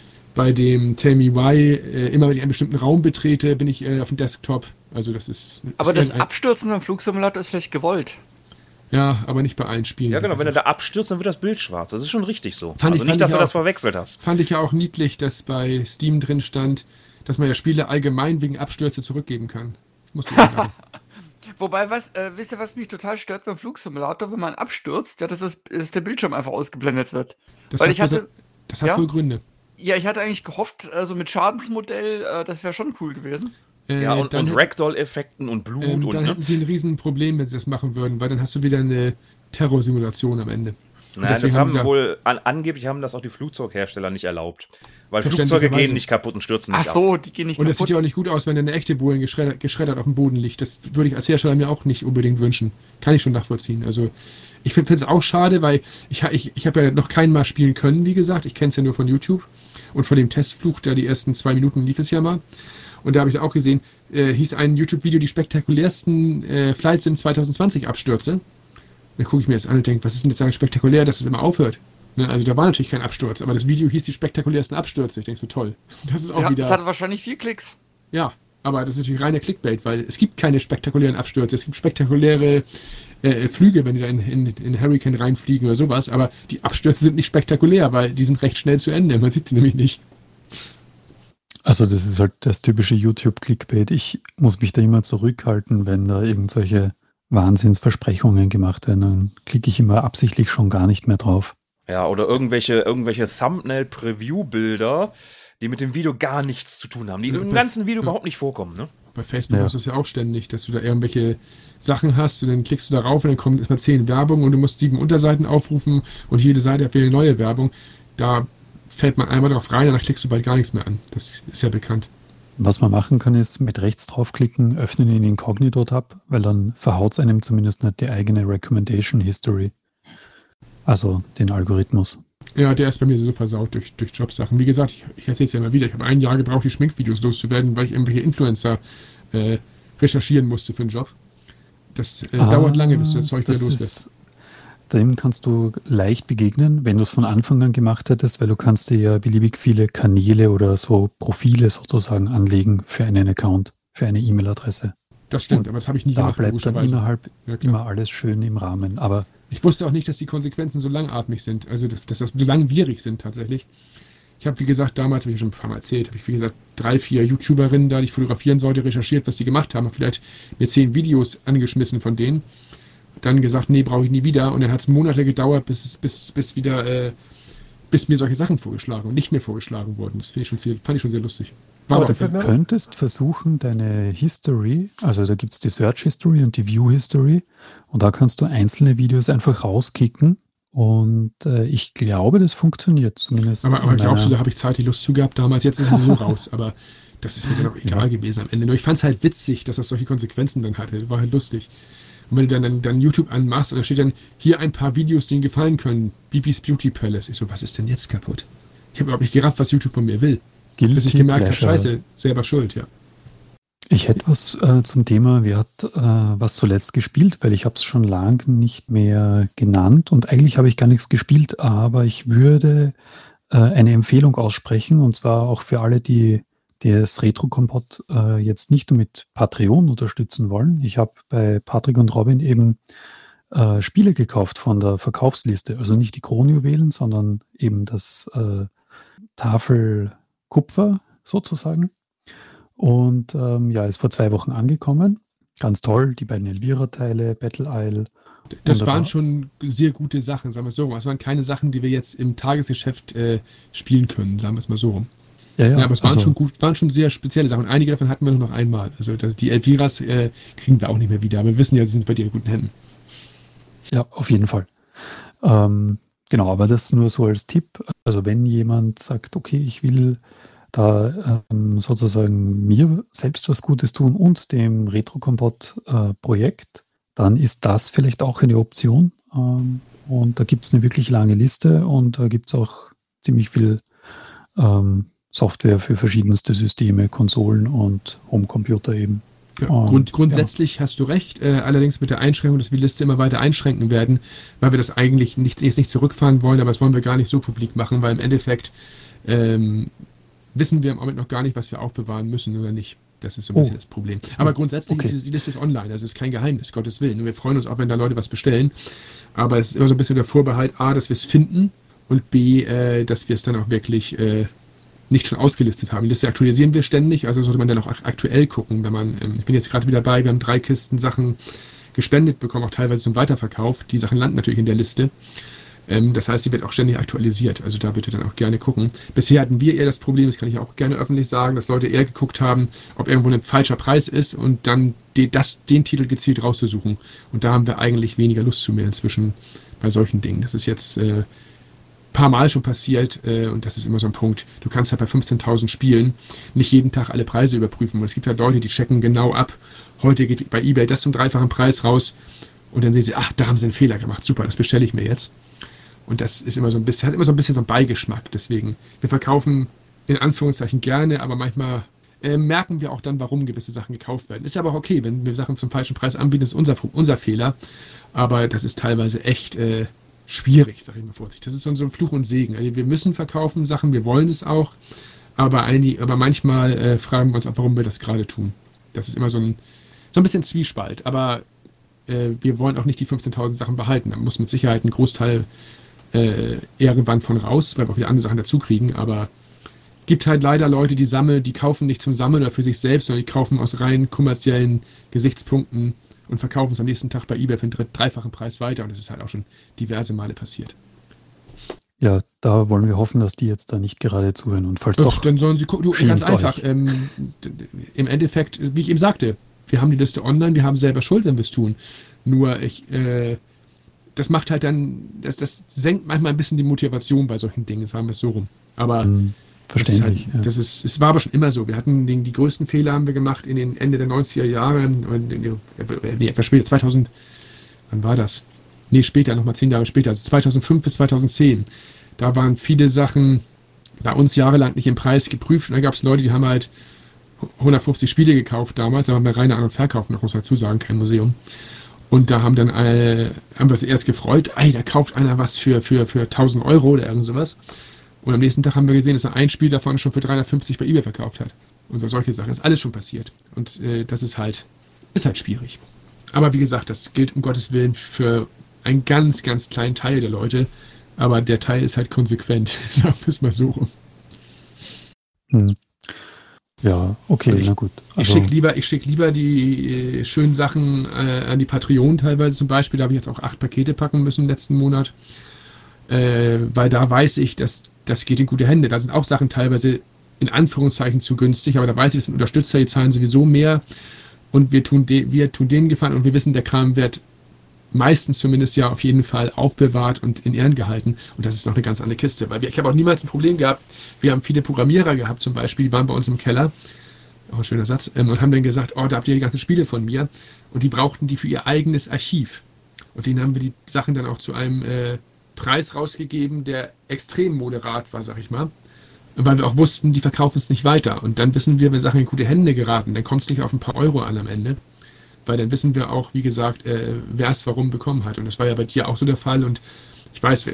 F: dem Tell Me Why, immer wenn ich einen bestimmten Raum betrete, bin ich auf dem Desktop. Also das ist...
B: Aber das Abstürzen beim Flugsimulator ist vielleicht gewollt.
F: Ja, aber nicht bei allen Spielen.
C: Ja genau, wenn er da abstürzt, dann wird das Bild schwarz. Das ist schon richtig so.
F: Dass
C: du das verwechselt hast.
F: Fand ich ja auch niedlich, dass bei Steam drin stand, dass man ja Spiele allgemein wegen Abstürze zurückgeben kann. Musst du sagen.
B: Wobei, wisst ihr, was mich total stört beim Flugsimulator, wenn man abstürzt, ja, dass der Bildschirm einfach ausgeblendet wird.
F: Das hat wohl Gründe.
B: Ja, ich hatte eigentlich gehofft, also mit Schadensmodell, das wäre schon cool gewesen.
C: Ja, und Ragdoll-Effekten und Blut.
F: Dann hätten sie ein Riesenproblem, wenn sie das machen würden, weil dann hast du wieder eine Terrorsimulation am Ende.
C: Nein, das haben wohl, angeblich haben das auch die Flugzeughersteller nicht erlaubt. Weil Flugzeuge gehen nicht kaputt und stürzen nicht ab.
B: Ach so, die gehen nicht
F: kaputt. Und
B: das
F: sieht ja auch nicht gut aus, wenn eine echte Boeing geschreddert auf dem Boden liegt. Das würde ich als Hersteller mir auch nicht unbedingt wünschen. Kann ich schon nachvollziehen. Also ich finde es auch schade, weil ich habe ja noch keinen Mal spielen können, wie gesagt. Ich kenne es ja nur von YouTube. Und von dem Testflug, da die ersten 2 Minuten lief es ja mal. Und da habe ich auch gesehen, hieß ein YouTube-Video die spektakulärsten Flight Sim 2020 Abstürze. Dann gucke ich mir das an und denke, was ist denn jetzt eigentlich spektakulär, dass es immer aufhört? Ne, also da war natürlich kein Absturz, aber das Video hieß die spektakulärsten Abstürze. Ich denke so, toll. Das ist auch wieder...
B: Das hatte wahrscheinlich 4 Klicks.
F: Ja, aber das ist natürlich reiner Clickbait, weil es gibt keine spektakulären Abstürze. Es gibt spektakuläre Flüge, wenn die da in Hurricane reinfliegen oder sowas, aber die Abstürze sind nicht spektakulär, weil die sind recht schnell zu Ende. Man sieht sie nämlich nicht.
G: Also das ist halt das typische YouTube-Clickbait. Ich muss mich da immer zurückhalten, wenn da irgendwelche Wahnsinnsversprechungen gemacht werden. Dann klicke ich immer absichtlich schon gar nicht mehr drauf.
C: Ja, oder irgendwelche Thumbnail-Preview-Bilder, die mit dem Video gar nichts zu tun haben, die im ganzen Video überhaupt nicht vorkommen. Ne?
F: Bei Facebook hast du es ja auch ständig, dass du da irgendwelche Sachen hast und dann klickst du darauf und dann kommen erstmal 10 Werbung und du musst 7 Unterseiten aufrufen und jede Seite hat wieder eine neue Werbung. Da fällt man einmal drauf rein, danach klickst du bald gar nichts mehr an. Das ist ja bekannt.
G: Was man machen kann, ist mit rechts draufklicken, öffnen in Incognito-Tab, weil dann verhaut es einem zumindest nicht die eigene Recommendation History. Also den Algorithmus.
F: Ja, der ist bei mir so versaut durch Jobsachen. Wie gesagt, ich erzähle es ja immer wieder, ich habe 1 Jahr gebraucht, die Schminkvideos loszuwerden, weil ich irgendwelche Influencer recherchieren musste für einen Job. Das dauert lange, bis du das Zeug wieder loslässt.
G: Dem kannst du leicht begegnen, wenn du es von Anfang an gemacht hättest, weil du kannst dir ja beliebig viele Kanäle oder so Profile sozusagen anlegen für einen Account, für eine E-Mail-Adresse.
F: Das stimmt, aber das habe ich nie gemacht.
G: Da bleibt dann innerhalb immer alles schön im Rahmen. Aber
F: ich wusste auch nicht, dass die Konsequenzen so langatmig sind, also dass das so langwierig sind tatsächlich. Ich habe, wie gesagt, damals, habe ich schon ein paar Mal erzählt, habe ich, wie gesagt, 3, 4 YouTuberinnen da, die ich fotografieren sollte, recherchiert, was die gemacht haben, habe vielleicht mir 10 Videos angeschmissen von denen, dann gesagt, nee, brauche ich nie wieder. Und dann hat es Monate gedauert, bis mir solche Sachen vorgeschlagen und nicht mehr vorgeschlagen wurden. Das fand ich schon sehr lustig.
G: Aber du könntest versuchen, deine History, also da gibt es die Search History und die View History, und da kannst du einzelne Videos einfach rauskicken, und ich glaube, das funktioniert zumindest.
F: Aber glaubst du, da habe ich Zeit, die Lust zu gehabt damals? Jetzt ist es so raus, aber das ist mir dann auch egal gewesen am Ende. Nur ich fand es halt witzig, dass das solche Konsequenzen dann hatte. Das war halt lustig. Und wenn du dann YouTube anmachst und da steht dann, hier ein paar Videos, die Ihnen gefallen können, Bibis Beauty Palace. Ich so, was ist denn jetzt kaputt? Ich habe überhaupt nicht gerafft, was YouTube von mir will. Bis ich gemerkt habe, scheiße, selber schuld, ja.
G: Ich hätte was zum Thema, wer hat was zuletzt gespielt, weil ich habe es schon lange nicht mehr genannt und eigentlich habe ich gar nichts gespielt, aber ich würde eine Empfehlung aussprechen, und zwar auch für alle, die das Retro-Kompott jetzt nicht nur mit Patreon unterstützen wollen. Ich habe bei Patrick und Robin eben Spiele gekauft von der Verkaufsliste, also nicht die Kronjuwelen, sondern eben das Tafelkupfer sozusagen. Und ist vor 2 Wochen angekommen. Ganz toll, die beiden Elvira-Teile, Battle Isle.
F: Das waren schon sehr gute Sachen, sagen wir es so rum. Das waren keine Sachen, die wir jetzt im Tagesgeschäft spielen können, sagen wir es mal so rum. Ja, aber es waren schon sehr spezielle Sachen. Einige davon hatten wir nur noch einmal. Also die Elviras kriegen wir auch nicht mehr wieder. Aber wir wissen ja, sie sind bei dir in guten Händen.
G: Ja, auf jeden Fall. Genau, aber das nur so als Tipp. Also wenn jemand sagt, okay, ich will da sozusagen mir selbst was Gutes tun und dem Retro-Kompott-Projekt, dann ist das vielleicht auch eine Option. Und da gibt es eine wirklich lange Liste und da gibt es auch ziemlich viel Software für verschiedenste Systeme, Konsolen und Homecomputer eben.
F: Ja, grundsätzlich hast du recht, allerdings mit der Einschränkung, dass wir die Liste immer weiter einschränken werden, weil wir das eigentlich jetzt nicht zurückfahren wollen, aber das wollen wir gar nicht so publik machen, weil im Endeffekt wissen wir im Moment noch gar nicht, was wir aufbewahren müssen oder nicht. Das ist so ein bisschen das Problem. Aber grundsätzlich ist die Liste online, also ist kein Geheimnis, Gottes Willen. Und wir freuen uns auch, wenn da Leute was bestellen, aber es ist immer so ein bisschen der Vorbehalt, A, dass wir es finden und B, dass wir es dann auch wirklich nicht schon ausgelistet haben. Die Liste aktualisieren wir ständig, also sollte man dann auch aktuell gucken, wenn man, ich bin jetzt gerade wieder dabei, wir haben 3 Kisten Sachen gespendet bekommen, auch teilweise zum Weiterverkauf. Die Sachen landen natürlich in der Liste. Das heißt, sie wird auch ständig aktualisiert, also da bitte dann auch gerne gucken. Bisher hatten wir eher das Problem, das kann ich auch gerne öffentlich sagen, dass Leute eher geguckt haben, ob irgendwo ein falscher Preis ist und dann den Titel gezielt rauszusuchen. Und da haben wir eigentlich weniger Lust zu mehr inzwischen bei solchen Dingen. Das ist jetzt paar Mal schon passiert und das ist immer so ein Punkt. Du kannst halt bei 15.000 Spielen nicht jeden Tag alle Preise überprüfen. Und es gibt halt Leute, die checken genau ab. Heute geht bei eBay das zum 3-fachen Preis raus und dann sehen sie, da haben sie einen Fehler gemacht. Super, das bestelle ich mir jetzt. Und das ist immer so ein bisschen, hat immer so ein bisschen so einen Beigeschmack. Deswegen, wir verkaufen in Anführungszeichen gerne, aber manchmal merken wir auch dann, warum gewisse Sachen gekauft werden. Ist aber auch okay, wenn wir Sachen zum falschen Preis anbieten, ist unser Fehler. Aber das ist teilweise echt schwierig, sage ich mal vorsichtig. Das ist so ein Fluch und Segen. Also wir müssen verkaufen Sachen, wir wollen es auch, aber manchmal fragen wir uns auch, warum wir das gerade tun. Das ist immer so ein bisschen Zwiespalt, aber wir wollen auch nicht die 15.000 Sachen behalten. Da muss mit Sicherheit ein Großteil irgendwann von raus, weil wir auch wieder andere Sachen dazu kriegen, aber gibt halt leider Leute, die kaufen nicht zum Sammeln oder für sich selbst, sondern die kaufen aus rein kommerziellen Gesichtspunkten und verkaufen es am nächsten Tag bei eBay für einen 3-fachen Preis weiter. Und das ist halt auch schon diverse Male passiert.
G: Ja, da wollen wir hoffen, dass die jetzt da nicht gerade zuhören. Und falls doch,
F: dann sollen sie gucken. Ganz einfach. Im Endeffekt, wie ich eben sagte, wir haben die Liste online, wir haben selber Schuld, wenn wir es tun. Nur das macht halt dann, das senkt manchmal ein bisschen die Motivation bei solchen Dingen, sagen wir es so rum. Aber
G: verständlich.
F: Es war aber schon immer so. Wir hatten die größten Fehler haben wir gemacht in den Ende der 90er Jahre, etwas später, 2000, wann war das? Später, nochmal 10 Jahre später, also 2005 bis 2010. Da waren viele Sachen bei uns jahrelang nicht im Preis geprüft und da gab es Leute, die haben halt 150 Spiele gekauft damals, aber wir reiner An- und Verkauf, noch muss man dazu sagen, kein Museum. Und da haben wir uns erst gefreut, da kauft einer was für 1.000 Euro oder irgend sowas. Und am nächsten Tag haben wir gesehen, dass er ein Spiel davon schon für 350 bei eBay verkauft hat. Und solche Sachen. Das ist alles schon passiert. Und das ist halt schwierig. Aber wie gesagt, das gilt um Gottes Willen für einen ganz, ganz kleinen Teil der Leute. Aber der Teil ist halt konsequent. Sagen wir es mal so rum.
G: Ja, okay, na gut.
F: Also, ich schick lieber die schönen Sachen an die Patreon teilweise zum Beispiel. Da habe ich jetzt auch 8 Pakete packen müssen letzten Monat. Weil da weiß ich, dass das geht in gute Hände. Da sind auch Sachen teilweise in Anführungszeichen zu günstig, aber da weiß ich, das sind Unterstützer, die zahlen sowieso mehr und wir tun denen Gefallen und wir wissen, der Kram wird meistens zumindest ja auf jeden Fall aufbewahrt und in Ehren gehalten und das ist noch eine ganz andere Kiste, weil ich habe auch niemals ein Problem gehabt, wir haben viele Programmierer gehabt zum Beispiel, die waren bei uns im Keller, auch ein schöner Satz, und haben dann gesagt, da habt ihr die ganzen Spiele von mir und die brauchten die für ihr eigenes Archiv und denen haben wir die Sachen dann auch zu einem Preis rausgegeben, der extrem moderat war, sag ich mal. Weil wir auch wussten, die verkaufen es nicht weiter. Und dann wissen wir, wenn Sachen in gute Hände geraten, dann kommt es nicht auf ein paar Euro an am Ende. Weil dann wissen wir auch, wie gesagt, wer es warum bekommen hat. Und das war ja bei dir auch so der Fall. Und ich weiß,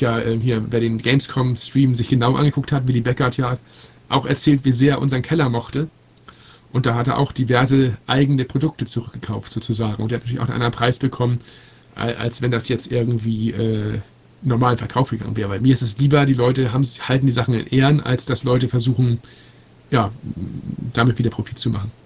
F: wer den Gamescom-Stream sich genau angeguckt hat, Willi Becker hat ja auch erzählt, wie sehr er unseren Keller mochte. Und da hat er auch diverse eigene Produkte zurückgekauft, sozusagen. Und er hat natürlich auch einen anderen Preis bekommen, als wenn das jetzt irgendwie normalen Verkauf gegangen wäre. Bei mir ist es lieber, die Leute halten die Sachen in Ehren, als dass Leute versuchen, ja, damit wieder Profit zu machen.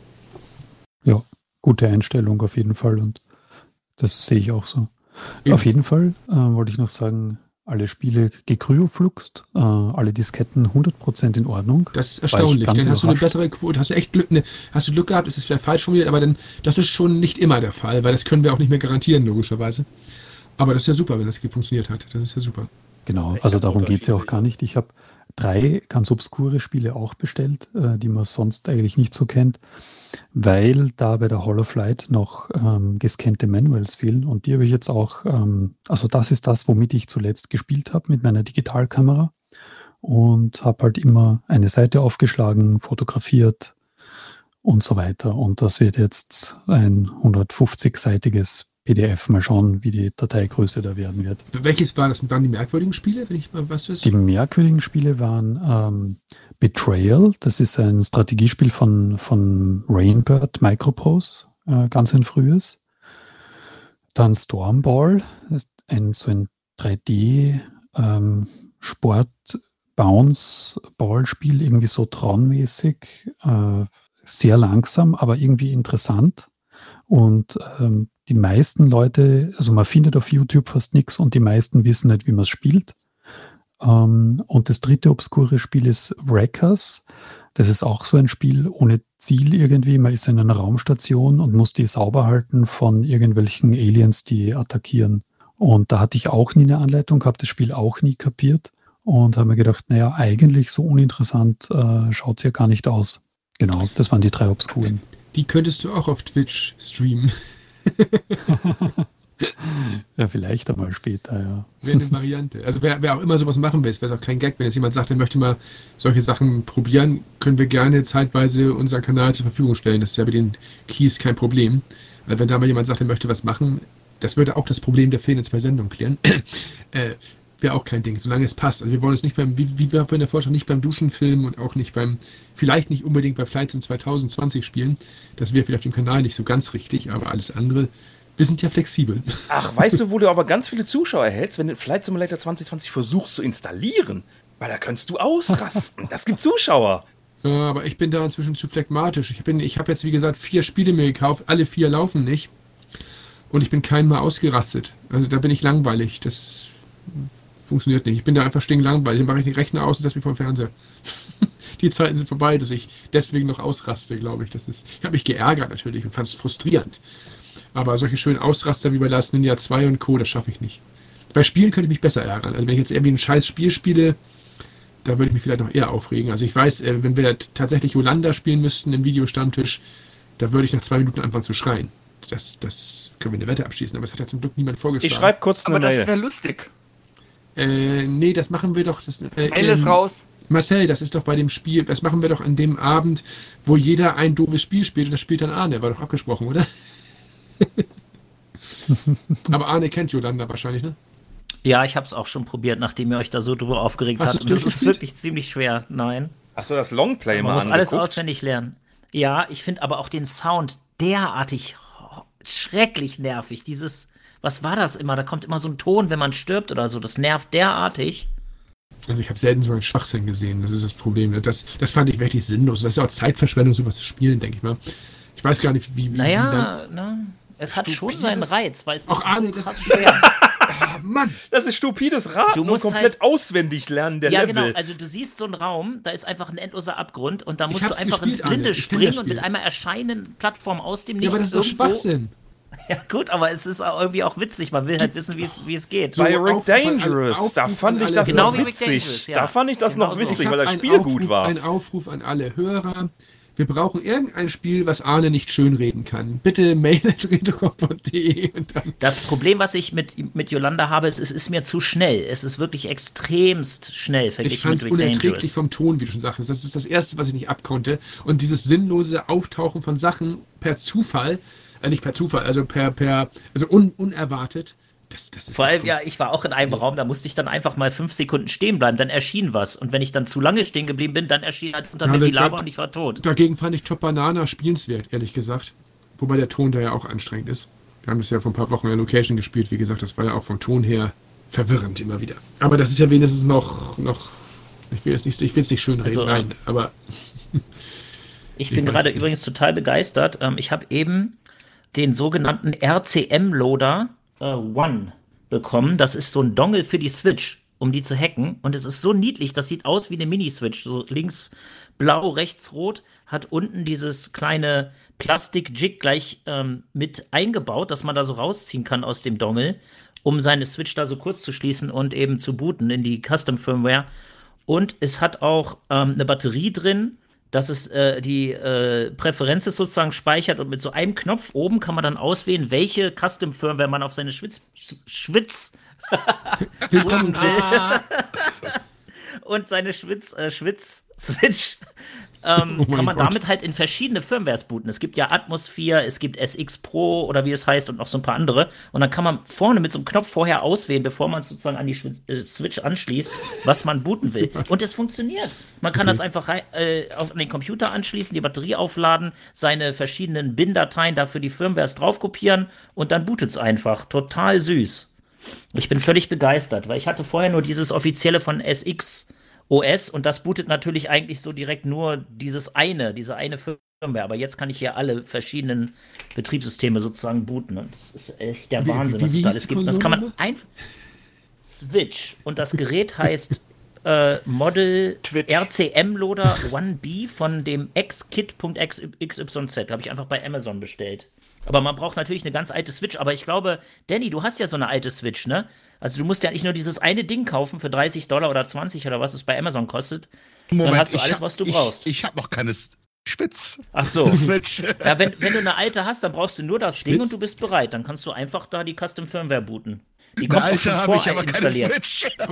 G: Ja, gute Einstellung auf jeden Fall und das sehe ich auch so. Eben. Auf jeden Fall wollte ich noch sagen, alle Spiele gekryofluxt, alle Disketten 100% in Ordnung.
F: Das ist erstaunlich, dann hast du eine bessere Quote, hast du echt Glück, hast du Glück gehabt, ist es vielleicht falsch formuliert, aber dann, das ist schon nicht immer der Fall, weil das können wir auch nicht mehr garantieren, logischerweise. Aber das ist ja super, wenn das funktioniert hat. Das ist ja super.
G: Genau, also darum geht es ja auch gar nicht. Ich habe 3 ganz obskure Spiele auch bestellt, die man sonst eigentlich nicht so kennt, weil da bei der Holoflight noch gescannte Manuals fehlen. Und die habe ich jetzt auch, also das ist das, womit ich zuletzt gespielt habe, mit meiner Digitalkamera. Und habe halt immer eine Seite aufgeschlagen, fotografiert und so weiter. Und das wird jetzt ein 150-seitiges PDF. Mal schauen, wie die Dateigröße da werden wird.
F: Welches waren das? Waren die merkwürdigen Spiele? Wenn ich mal was weiß?
G: Die merkwürdigen Spiele waren Betrayal. Das ist ein Strategiespiel von Rainbird Microprose, ganz ein frühes. Dann Stormball, das ist so ein 3D Sport-Bounce-Ball-Spiel, irgendwie so Tron-mäßig, sehr langsam, aber irgendwie interessant. Und die meisten Leute, also man findet auf YouTube fast nichts und die meisten wissen nicht, wie man es spielt. Und das dritte obskure Spiel ist Wreckers. Das ist auch so ein Spiel ohne Ziel irgendwie. Man ist in einer Raumstation und muss die sauber halten von irgendwelchen Aliens, die attackieren. Und da hatte ich auch nie eine Anleitung, habe das Spiel auch nie kapiert und habe mir gedacht, naja, eigentlich so uninteressant schaut es ja gar nicht aus. Genau, das waren die 3 obskuren.
F: Die könntest du auch auf Twitch streamen.
G: Ja, vielleicht einmal später, ja.
F: Wäre eine Variante. Also wer auch immer sowas machen will, wäre es auch kein Gag. Wenn jetzt jemand sagt, er möchte mal solche Sachen probieren, können wir gerne zeitweise unseren Kanal zur Verfügung stellen. Das ist ja bei den Keys kein Problem. Weil wenn da mal jemand sagt, er möchte was machen, das würde auch das Problem der Fehlen in 2 Sendungen klären. Wäre auch kein Ding, solange es passt. Also wir wollen es nicht wie wir in der Vorschau, nicht beim Duschen filmen und auch nicht vielleicht nicht unbedingt bei Flight Sim 2020 spielen. Das wäre vielleicht auf dem Kanal nicht so ganz richtig, aber alles andere, wir sind ja flexibel.
C: Ach, weißt du, wo du aber ganz viele Zuschauer erhältst, wenn du Flight Simulator 2020 versuchst zu installieren? Weil da könntest du ausrasten. Das gibt Zuschauer.
F: Ja, aber ich bin da inzwischen zu phlegmatisch. Ich habe jetzt, wie gesagt, 4 Spiele mir gekauft. Alle 4 laufen nicht. Und ich bin keinmal ausgerastet. Also da bin ich langweilig. Das funktioniert nicht. Ich bin da einfach stinklangweilig. Dann mache ich den Rechner aus und setze mich vor den Fernseher. Die Zeiten sind vorbei, dass ich deswegen noch ausraste, glaube ich. Ich habe mich geärgert natürlich und fand es frustrierend. Aber solche schönen Ausraster wie bei Last Ninja 2 und Co., das schaffe ich nicht. Bei Spielen könnte ich mich besser ärgern. Also wenn ich jetzt irgendwie ein scheiß Spiel spiele, da würde ich mich vielleicht noch eher aufregen. Also ich weiß, wenn wir tatsächlich Yolanda spielen müssten im Videostammtisch, da würde ich nach 2 Minuten anfangen zu schreien. Das können wir eine Wette abschließen, aber es hat ja zum Glück niemand vorgeschlagen.
C: Ich schreibe kurz eine Mail.
B: Aber das wäre lustig.
F: Nee, das machen wir doch.
B: Mail ist raus.
F: Marcel, das ist doch bei dem Spiel, das machen wir doch an dem Abend, wo jeder ein doofes Spiel spielt und das spielt dann Arne. War doch abgesprochen, oder? Aber Arne kennt Yolanda wahrscheinlich, ne?
I: Ja, ich habe es auch schon probiert, nachdem ihr euch da so drüber aufgeregt habt. Und das ist wirklich ziemlich schwer. Nein.
C: Hast du das Longplay mal angeguckt?
I: Man muss alles auswendig lernen. Ja, ich finde aber auch den Sound derartig schrecklich nervig. Was war das immer? Da kommt immer so ein Ton, wenn man stirbt oder so. Das nervt derartig.
F: Also ich habe selten so einen Schwachsinn gesehen, das ist das Problem. Das fand ich wirklich sinnlos. Das ist auch Zeitverschwendung, sowas zu spielen, denke ich mal. Ich weiß gar nicht, wie
I: es hat schon seinen Reiz, weil es
F: ist
I: Arne, das ist schwer.
C: Mann, das ist stupides Raten.
I: Du musst
C: komplett auswendig lernen, der Level.
I: Ja, genau. Also du siehst so einen Raum, da ist einfach ein endloser Abgrund und da musst du einfach ins Blinde springen und mit einmal erscheinen Plattformen aus dem Nichts.
F: Ja, aber das ist doch Schwachsinn.
I: Ja gut, aber es ist irgendwie auch witzig. Man will halt wissen, wie es geht.
C: Bei Rick Dangerous, da fand ich das noch witzig. Da fand ich das noch witzig, weil das Spiel gut war.
F: Ein Aufruf an alle Hörer. Wir brauchen irgendein Spiel, was Arne nicht schönreden kann. Bitte mail@retrocom.de.
I: Das Problem, was ich mit Yolanda habe, ist, es ist mir zu schnell. Es ist wirklich extrememst schnell verglichen mit Rick Dangerous. Ich fand es unerträglich
F: vom Ton, wie du schon sagst. Das ist das Erste, was ich nicht abkonnte. Und dieses sinnlose Auftauchen von Sachen per Zufall, nicht per Zufall, also unerwartet. Das ist
I: vor allem, ich war auch in einem Raum, da musste ich dann einfach mal 5 Sekunden stehen bleiben, dann erschien was. Und wenn ich dann zu lange stehen geblieben bin, dann erschien halt unter mir die Lava und ich war tot.
F: Dagegen fand ich Top Banana spielenswert, ehrlich gesagt. Wobei der Ton da ja auch anstrengend ist. Wir haben das ja vor ein paar Wochen in Location gespielt, wie gesagt, das war ja auch vom Ton her verwirrend immer wieder. Aber das ist ja wenigstens noch ich will es nicht schön reden, nein, aber...
I: ich bin gerade übrigens total begeistert. Ich habe eben den sogenannten RCM-Loader One bekommen. Das ist so ein Dongle für die Switch, um die zu hacken. Und es ist so niedlich, das sieht aus wie eine Mini-Switch. So links blau, rechts rot, hat unten dieses kleine Plastik-Jig gleich mit eingebaut, dass man da so rausziehen kann aus dem Dongle, um seine Switch da so kurz zu schließen und eben zu booten in die Custom-Firmware. Und es hat auch eine Batterie drin, dass es die Präferenzen sozusagen speichert und mit so einem Knopf oben kann man dann auswählen, welche Custom-Firmware man auf seine Schwitz booten will. Und seine Schwitz-Switch kann man damit halt in verschiedene Firmwares booten. Es gibt ja Atmosphere, es gibt SX Pro oder wie es heißt und noch so ein paar andere. Und dann kann man vorne mit so einem Knopf vorher auswählen, bevor man sozusagen an die Switch anschließt, was man booten will. Und es funktioniert. Man kann das einfach auf den Computer anschließen, die Batterie aufladen, seine verschiedenen BIN-Dateien dafür die Firmwares drauf kopieren und dann bootet es einfach. Total süß. Ich bin völlig begeistert, weil ich hatte vorher nur dieses offizielle von SX OS und das bootet natürlich eigentlich so direkt nur diese eine Firmware, aber jetzt kann ich hier alle verschiedenen Betriebssysteme sozusagen booten und das ist echt der Wahnsinn, was es da alles gibt. Das kann man einfach Switch und das Gerät heißt Model RCM Loader 1B von dem xkit.xyz, habe ich einfach bei Amazon bestellt. Aber man braucht natürlich eine ganz alte Switch. Aber ich glaube, Danny, du hast ja so eine alte Switch, ne? Also du musst ja nicht nur dieses eine Ding kaufen für $30 oder 20 oder was es bei Amazon kostet. Moment, dann hast du alles, was du brauchst.
J: Ich habe noch keine Schwitz.
I: Ach so.
J: Switch.
I: Ja, wenn du eine alte hast, dann brauchst du nur das Ding und du bist bereit. Dann kannst du einfach da die Custom Firmware booten. Die kommt auch schon vorinstalliert.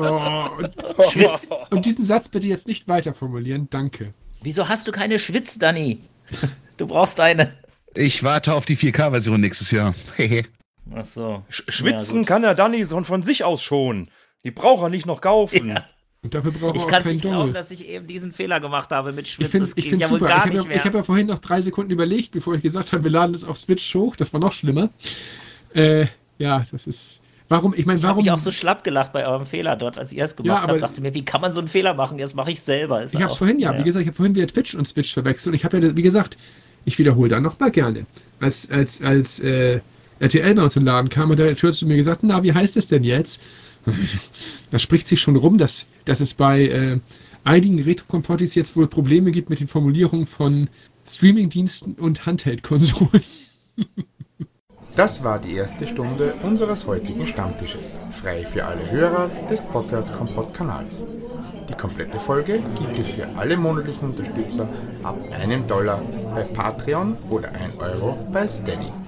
F: Und diesen Satz bitte jetzt nicht weiter formulieren. Danke.
I: Wieso hast du keine Schwitz, Danny? Du brauchst eine.
J: Ich warte auf die 4K-Version nächstes Jahr.
I: Ach so.
C: Schwitzen kann der Danny von sich aus schon. Die braucht er nicht noch kaufen. Ja.
F: Und dafür braucht er
I: auch keinen nicht glauben, dass ich eben diesen Fehler gemacht habe mit Schwitzen.
F: Ich finde es super. Ich habe ja vorhin noch 3 Sekunden überlegt, bevor ich gesagt habe, wir laden das auf Switch hoch. Das war noch schlimmer. Ja, das ist... Warum? Ich habe
I: mich auch so schlapp gelacht bei eurem Fehler dort, als ihr es gemacht habt. Dachte mir, wie kann man so einen Fehler machen? Jetzt mache ich selber.
F: Ich habe es vorhin, wie gesagt, ich habe vorhin wieder Twitch und Switch verwechselt. Ich habe ja, wie gesagt, ich wiederhole da noch mal gerne. Als RTL bei uns im Laden kam, hat der Tür zu mir gesagt, na, wie heißt es denn jetzt? Da spricht sich schon rum, dass es bei einigen Retro-Komportis jetzt wohl Probleme gibt mit den Formulierungen von Streaming-Diensten und Handheld-Konsolen.
A: Das war die erste Stunde unseres heutigen Stammtisches, frei für alle Hörer des Podcast-Kompott-Kanals. Die komplette Folge gibt es für alle monatlichen Unterstützer ab $1 bei Patreon oder €1 bei Steady.